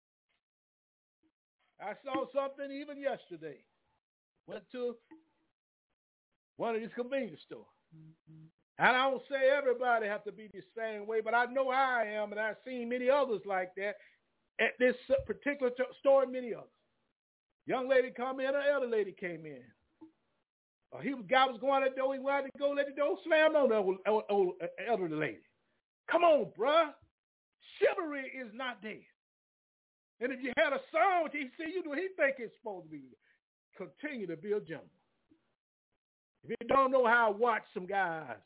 I saw something even yesterday. Went to one of these convenience stores. And I don't say everybody have to be the same way, but I know how I am, and I've seen many others like that at this particular store and many others. Young lady come in, an elder lady came in. Guy was going at the door, he wanted to go, let the door slam on the old elderly lady. Come on, bruh. Chivalry is not dead. And if you had a son, he see you do, he think it's supposed to be. Continue to be a gentleman. If you don't know how to watch some guys,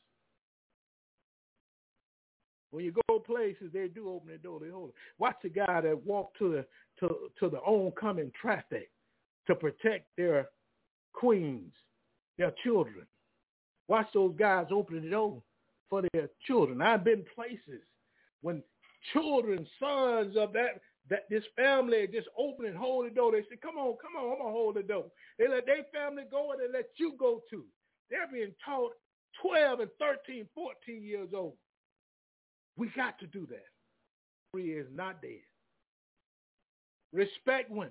when you go places, they do open the door. They hold it. Watch the guy that walk to the oncoming traffic to protect their queens, their children. Watch those guys opening the door for their children. I've been places when children, sons of this family just open and hold the door. They say, come on, I'm going to hold the door. They let their family go and they let you go too. They're being taught 12 and 13, 14 years old. We got to do that. Free is not dead. Respect women.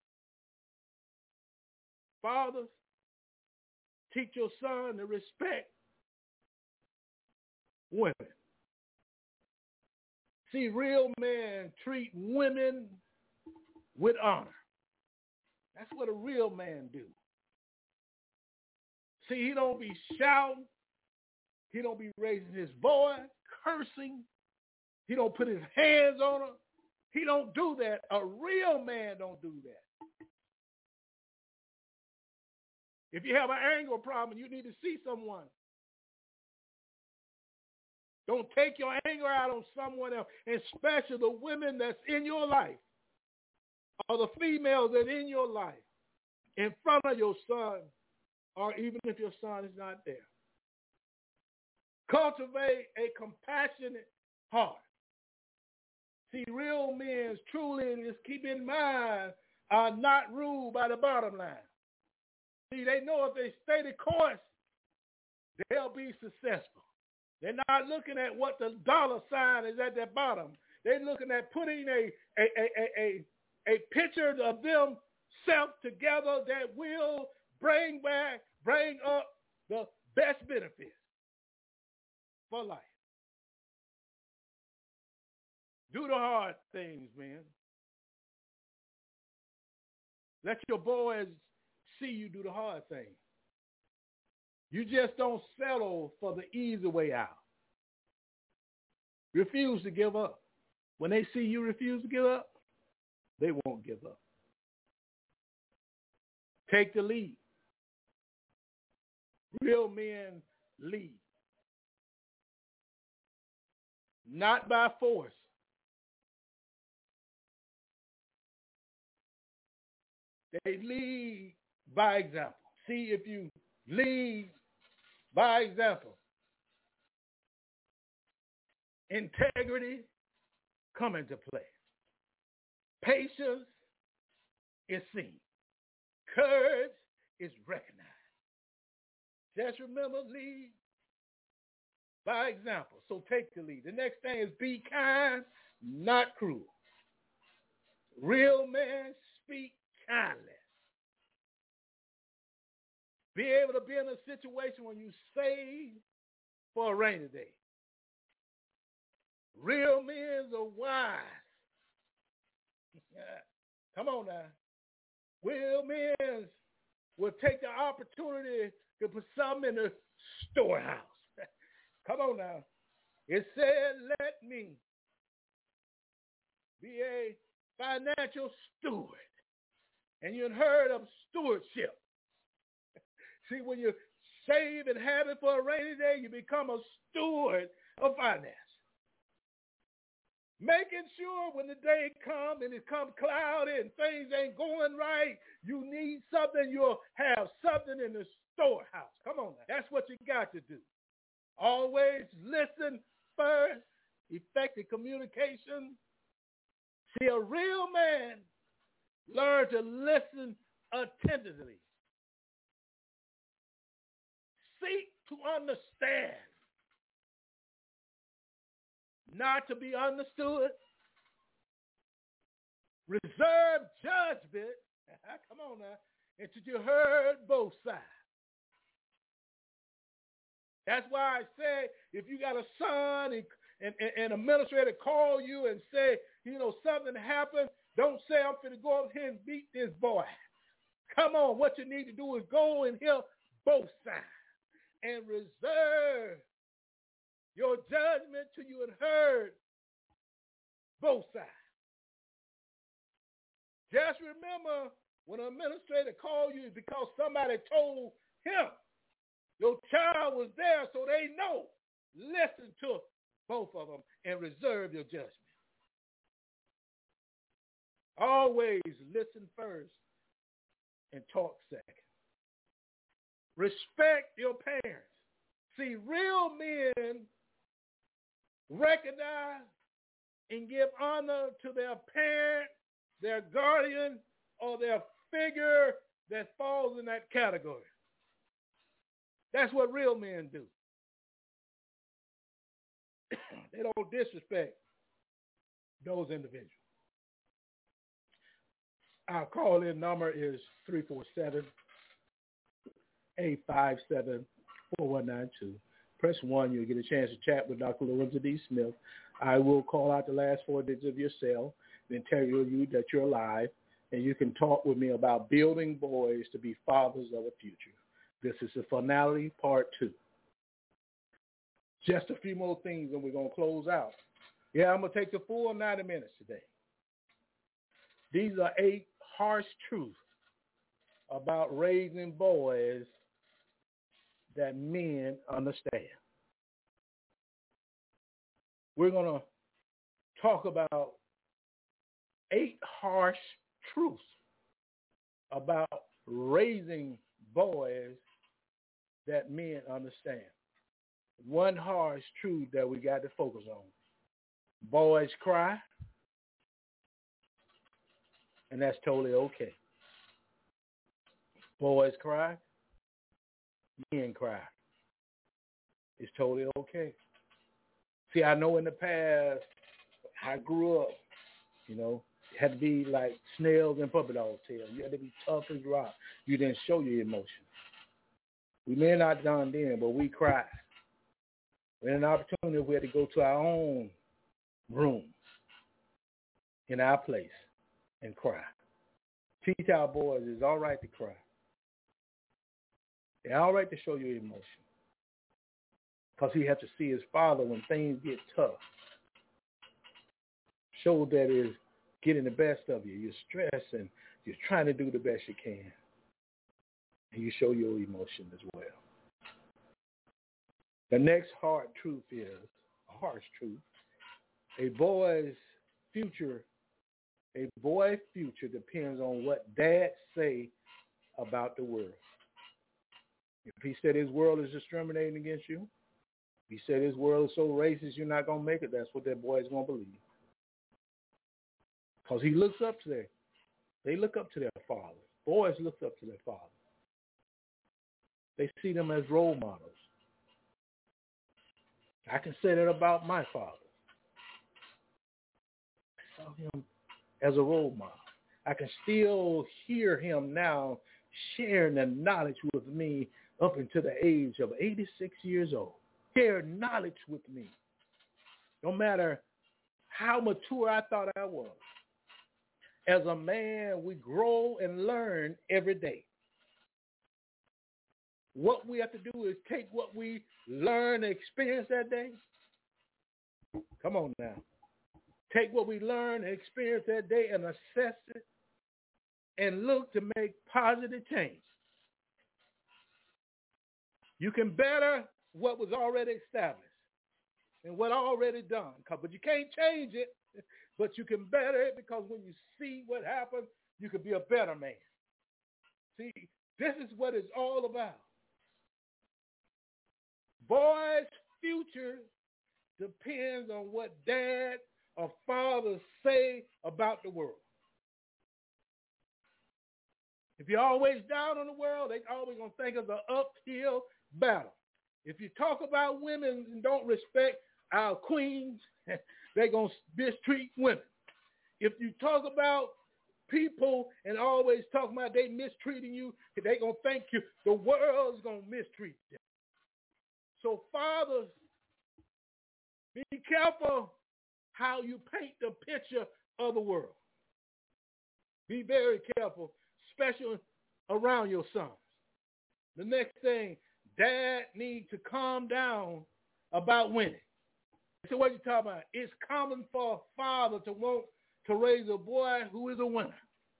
Fathers, teach your son to respect women. See, real men treat women with honor. That's what a real man do. See, he don't be shouting. He don't be raising his voice, cursing. He don't put his hands on her. He don't do that. A real man don't do that. If you have an anger problem, you need to see someone. Don't take your anger out on someone else, especially the women that's in your life or the females that are in your life in front of your son, or even if your son is not there. Cultivate a compassionate heart. See, real men truly, just keep in mind, are not ruled by the bottom line. See, they know if they stay the course, they'll be successful. They're not looking at what the dollar sign is at the bottom. They're looking at putting a picture of themselves together that will bring up the best benefits for life. Do the hard things, man. Let your boys see you do the hard things. You just don't settle for the easy way out. Refuse to give up. When they see you refuse to give up, they won't give up. Take the lead. Real men lead. Not by force. They lead by example. See, if you lead by example, integrity come into play. Patience is seen. Courage is recognized. Just remember, lead by example. So take the lead. The next thing is be kind, not cruel. Real men speak kindly. Be able to be in a situation when you save for a rainy day. Real men are wise. Come on now. Real men will take the opportunity to put something in the storehouse. Come on now. It said, let me be a financial steward. And you've heard of stewardship. See, when you save and have it for a rainy day, you become a steward of finance. Making sure when the day comes and it comes cloudy and things ain't going right, you need something, you'll have something in the storehouse. Come on now. That's what you got to do. Always listen first. Effective communication. See, a real man learns to listen attentively. seek to understand, not to be understood. Reserve judgment. Come on now. Until you heard both sides. That's why I say if you got a son and an administrator call you and say, something happened, don't say I'm going to go up here and beat this boy. Come on, what you need to do is go and hear both sides and reserve your judgment till you have heard both sides. Just remember, when an administrator called you, it's because somebody told him your child was there, so they know. Listen to both of them and reserve your judgment. Always listen first and talk second. Respect your parents. See, real men recognize and give honor to their parent, their guardian, or their figure that falls in that category. That's what real men do. They don't disrespect those individuals. Our call-in number is 347-857-4192. Press 1. You'll get a chance to chat with Dr. Lorenzo D. Smith. I will call out the last 4 digits of your cell, then tell you that you're alive, and you can talk with me about building boys to be fathers of the future. This is the finale, part 2. Just a few more things and we're going to close out. Yeah, I'm going to take the full 90 minutes today. These are 8 harsh truths about raising boys that men understand. We're going to talk about 8 harsh truths about raising boys that men understand. One harsh truth that we got to focus on. Boys cry, and that's totally okay. Boys cry, men cry. It's totally okay. See, I know in the past, I grew up, it had to be like snails and puppy dog's tail. You had to be tough as rock. You didn't show your emotions. We may not done then, but we cried. We had an opportunity we had to go to our own room in our place and cry. Teach our boys it's all right to cry. It's all right to show your emotion. Because he has to see his father when things get tough. Show that is getting the best of you. You're stressing. You're trying to do the best you can. And you show your emotion as well. The next hard truth is, a harsh truth, a boy's future depends on what dad say about the world. If he said his world is discriminating against you, if he said his world is so racist you're not going to make it, that's what that boy is going to believe. Because he looks up to they look up to their father. Boys look up to their father. They see them as role models. I can say that about my father. I saw him as a role model. I can still hear him now sharing the knowledge with me up until the age of 86 years old. Share knowledge with me. No matter how mature I thought I was. As a man, we grow and learn every day. What we have to do is take what we learn and experience that day. Come on now. Take what we learn and experience that day and assess it and look to make positive change. You can better what was already established and what already done. But you can't change it, but you can better it because when you see what happened, you can be a better man. See, this is what it's all about. Boys' future depends on what dad or father say about the world. If you're always down on the world, they always going to think of the uphill battle. If you talk about women and don't respect our queens, they're going to mistreat women. If you talk about people and always talk about they mistreating you, they're going to think you, the world's going to mistreat them. So fathers, be careful how you paint the picture of the world. Be very careful, especially around your sons. The next thing, dad needs to calm down about winning. So what you talking about? It's common for a father to want to raise a boy who is a winner.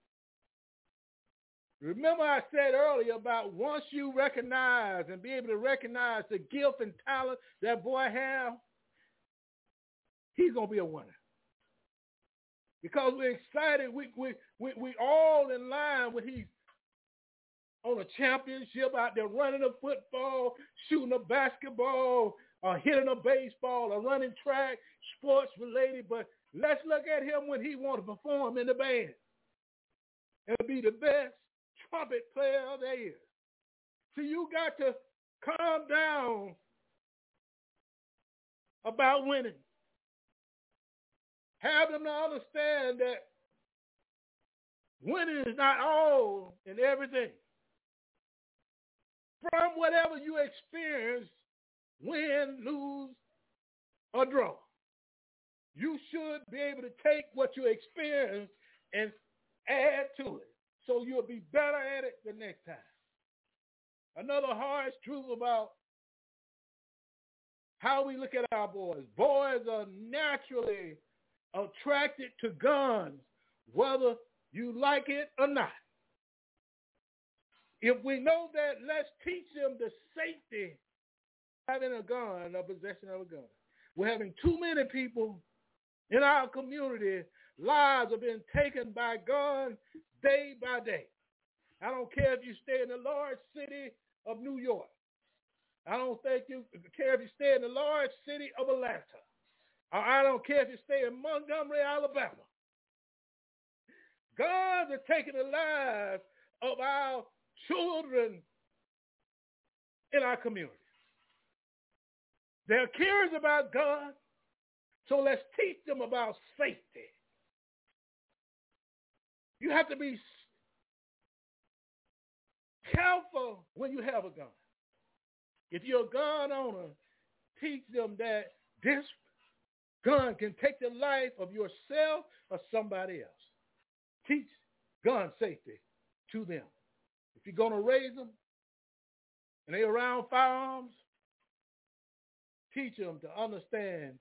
Remember I said earlier about once you recognize and be able to recognize the gift and talent that boy has, he's going to be a winner. Because we're excited. We all in line when he's on a championship out there running a football, shooting a basketball, or hitting a baseball, or running track, sports related. But let's look at him when he wants to perform in the band and be the best trumpet player there is. So you got to calm down about winning. Have them to understand that winning is not all and everything. From whatever you experience, win, lose, or draw, you should be able to take what you experience and add to it so you'll be better at it the next time. Another harsh truth about how we look at our boys. Boys are naturally attracted to guns, whether you like it or not. If we know that, let's teach them the safety of having a gun, or possession of a gun. We're having too many people in our community, lives have been taken by guns day by day. I don't care if you stay in the large city of New York. I don't think you care if you stay in the large city of Atlanta. I don't care if you stay in Montgomery, Alabama. Guns are taking the lives of our children in our community. They're curious about guns, so let's teach them about safety. You have to be careful when you have a gun. If you're a gun owner, teach them that this gun can take the life of yourself or somebody else. Teach gun safety to them. If you're going to raise them and they're around firearms, teach them to understand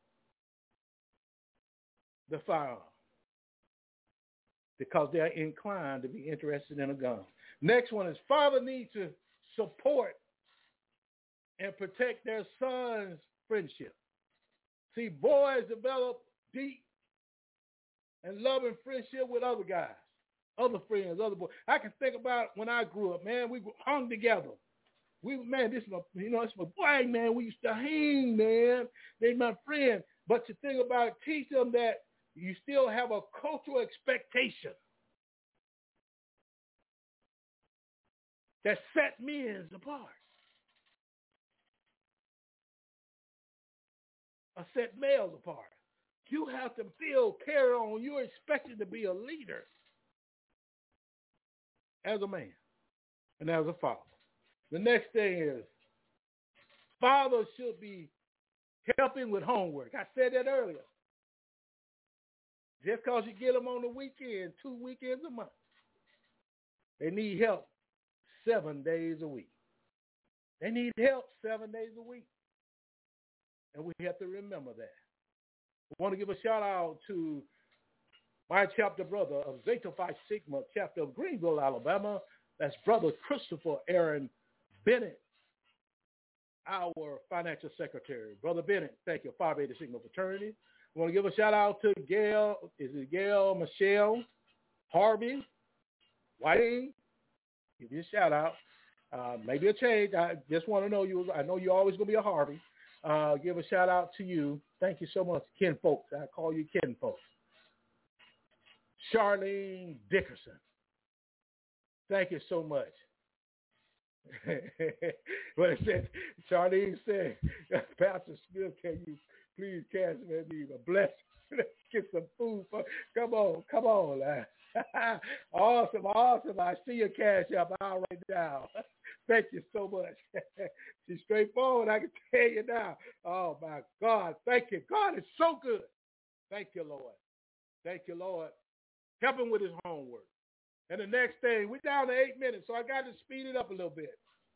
the firearm because they're inclined to be interested in a gun. Next one is father needs to support and protect their son's friendship. See, boys develop deep and loving friendship with other guys, other friends, other boys. I can think about when I grew up, man, we hung together. This is my boy, man. We used to hang, man. They my friend. But the thing about it, teach them that you still have a cultural expectation that set men apart. Or set males apart. You have to feel carry on. You're expected to be a leader as a man and as a father. The next thing is fathers should be helping with homework. I said that earlier. Just because you get them on the weekend, 2 weekends a month, they need help 7 days a week. They need help 7 days a week. And we have to remember that. I want to give a shout out to my chapter brother of Zeta Phi Sigma, chapter of Greenville, Alabama. That's Brother Christopher Aaron Bennett, our financial secretary. Brother Bennett, thank you, Phi Beta Sigma fraternity. I want to give a shout out to Gail Michelle Harvey Whiting. Give you a shout out. Maybe a change. I just want to know you. I know you're always going to be a Harvey. Give a shout out to you. Thank you so much, Ken Folks. I call you Ken Folks. Charlene Dickerson. Thank you so much. But it said, Charlene said, Pastor Smith, can you please cash me a blessing? Let's get some food. Come on. Awesome. I see your cash up. I'll write it down. Thank you so much. She's straightforward. I can tell you now. Oh, my God. Thank you. God is so good. Thank you, Lord. Help him with his homework. And the next thing, we're down to 8 minutes, so I got to speed it up a little bit.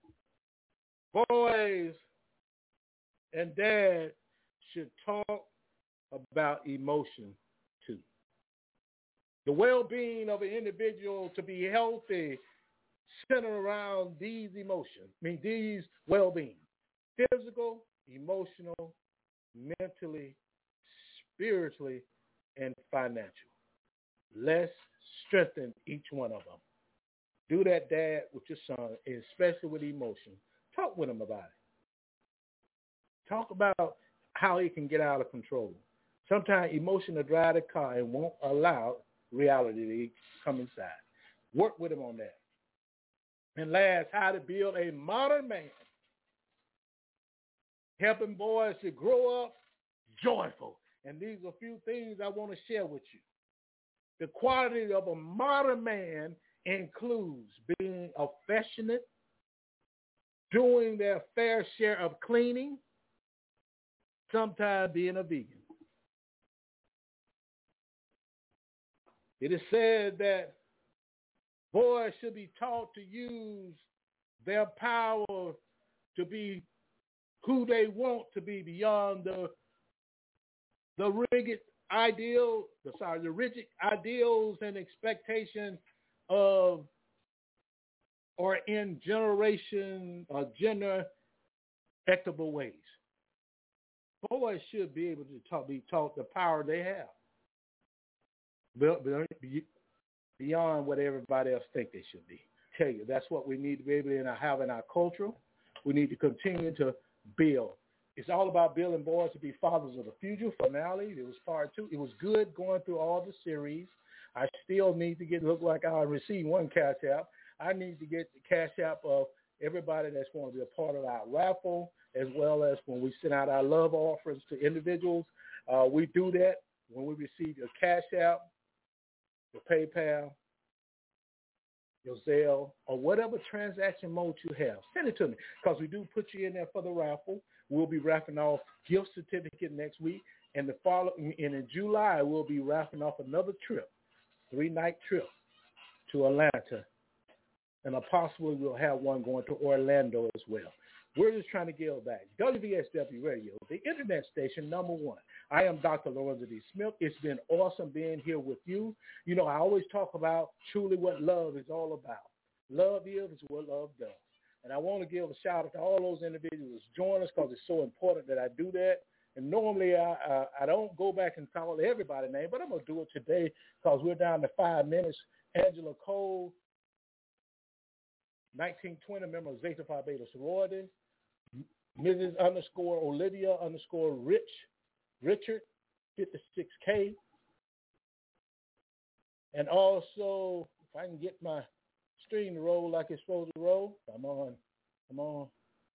Boys and dad should talk about emotion too. The well-being of an individual to be healthy center around these emotions. These well-being. Physical, emotional, mentally, spiritually, and financial. Let's strengthen each one of them. Do that, Dad, with your son, especially with emotion. Talk with him about it. Talk about how he can get out of control. Sometimes emotion will drive the car and won't allow reality to come inside. Work with him on that. And last, how to build a modern man. Helping boys to grow up joyful. And these are a few things I want to share with you. The quality of a modern man includes being affectionate, doing their fair share of cleaning, sometimes being a vegan. It is said that boys should be taught to use their power to be who they want to be beyond the rigid ideals and expectations of or in generation or gender equitable ways. Boys should be able to be taught the power they have beyond what everybody else think they should be. Tell you, that's what we need to be able to have in our culture. We need to continue to build. It's all about building boys to be fathers of the future. Finale, it was part 2. It was good going through all the series. I still need to look like I received one cash app. I need to get the cash app of everybody that's going to be a part of our raffle, as well as when we send out our love offerings to individuals. We do that when we receive your cash app, your PayPal, your Zelle, or whatever transaction mode you have. Send it to me because we do put you in there for the raffle. We'll be wrapping off gift certificate next week. And in July, we'll be wrapping off another trip, 3-night trip to Atlanta. And possibly we'll have one going to Orlando as well. We're just trying to give back. WVSW Radio, the internet station, #1. I am Dr. Lorenzo D. Smith. It's been awesome being here with you. You know, I always talk about truly what love is all about. Love is what love does. And I want to give a shout out to all those individuals join us because it's so important that I do that. And normally I don't go back and call everybody's name, but I'm going to do it today because we're down to 5 minutes. Angela Cole, 1920, member of Zeta Phi Beta sorority. Mrs. Olivia Richard, 56K. And also, if I can get my stream to roll like it's supposed to roll, come on.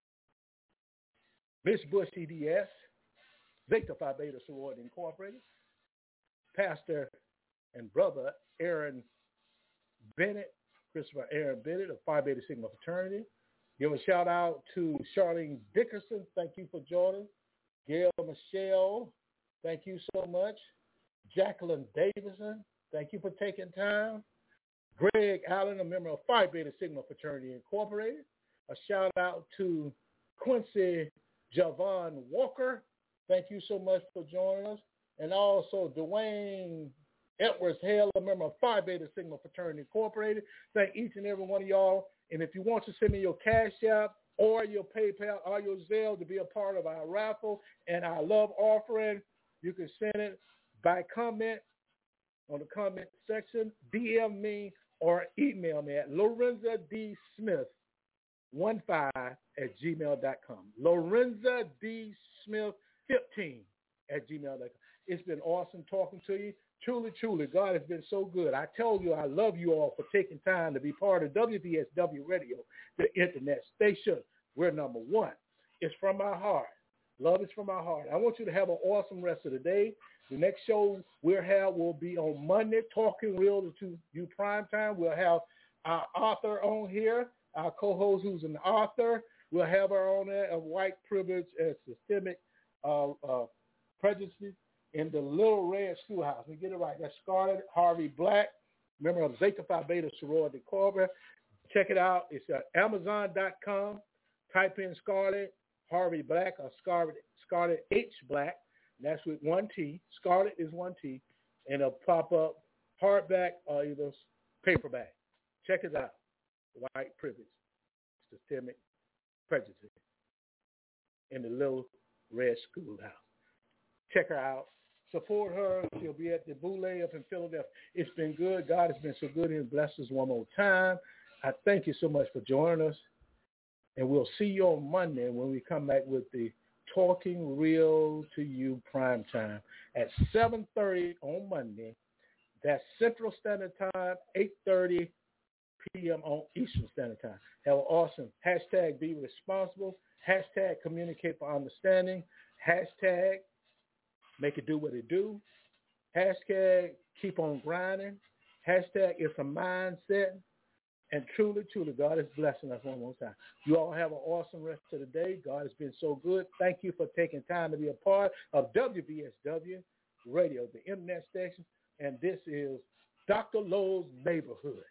Miss Bush EDS, Zeta Phi Beta sorority incorporated. Pastor and brother Aaron Bennett, Christopher Aaron Bennett of Phi Beta Sigma fraternity. Give a shout out to Charlene Dickerson. Thank you for joining. Gail Michelle, thank you so much. Jacqueline Davidson, thank you for taking time. Greg Allen, a member of Phi Beta Sigma fraternity incorporated. A shout out to Quincy Javon Walker. Thank you so much for joining us. And also Dwayne Edwards Hale, a member of Phi Beta Sigma fraternity incorporated. Thank each and every one of y'all. And if you want to send me your Cash App or your PayPal or your Zelle to be a part of our raffle and our love offering, you can send it by comment on the comment section, DM me, or email me at LorenzaDSmith15@gmail.com. LorenzaDSmith15@gmail.com. It's been awesome talking to you. Truly, truly, God has been so good. I told you I love you all for taking time to be part of WVSW Radio, the internet station. We're number one. It's from my heart. Love is from my heart. I want you to have an awesome rest of the day. The next show we'll have will be on Monday, Talking Real to You Prime Time. We'll have our author on here, our co-host who's an author. We'll have her on there of white privilege and systemic prejudice in the Little Red Schoolhouse. Let me get it right. That's Scarlett Harvey Black, member of Zeta Phi Beta Sorority Corps. Check it out. It's at Amazon.com. Type in Scarlett Harvey Black or Scarlett H Black. That's with one T. Scarlett is one T. And it'll pop up hardback or either paperback. Check it out. White privilege, systemic prejudice in the Little Red Schoolhouse. Check her out. Support her. She'll be at the Boule up in Philadelphia. It's been good. God has been so good and blessed us one more time. I thank you so much for joining us. And we'll see you on Monday when we come back with the Talking Real to You Prime Time at 7:30 on Monday. That's Central Standard Time, 8:30 p.m. on Eastern Standard Time. Have an awesome hashtag be responsible, hashtag communicate for understanding, hashtag make it do what it do, hashtag keep on grinding, hashtag it's a mindset, and truly, truly, God is blessing us one more time. You all have an awesome rest of the day. God has been so good. Thank you for taking time to be a part of WVSW Radio, the internet station, and this is Dr. Lowe's Neighborhood,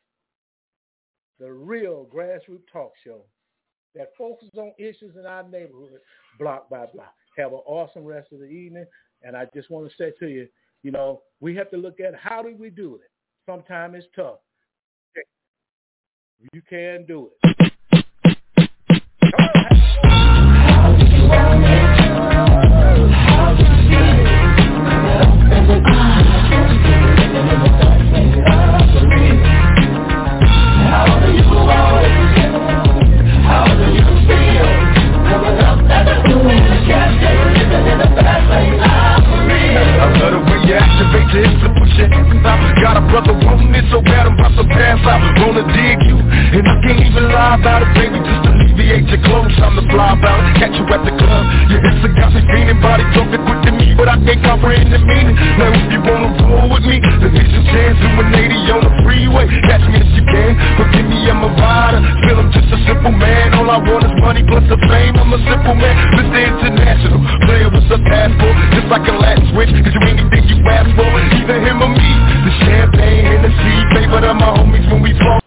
the real grassroots talk show that focuses on issues in our neighborhood, block by block. Have an awesome rest of the evening, and I just want to say to you, you know, we have to look at how do we do it. Sometimes it's tough. You can do it. Got a brother wanting it so bad I'm about to pass out. Wanna dig you, and I can't even lie about it, baby. Just alleviate your clothes, time to fly about it. Catch you at the club, your hips have got me feeling. Body talking quick to me, but I can't comprehend the meaning. Now if you wanna roll with me, then here's your chance. Doing 80 on the freeway, catch me if you can. Forgive me, I'm a rider, still I'm just a simple man. All I want is money plus the fame, I'm a simple man. Mr. International, player with a passport, just like a Latin switch, cause you anything you ask for, either him or me. The champagne and the sea, favorite of my homies when we fall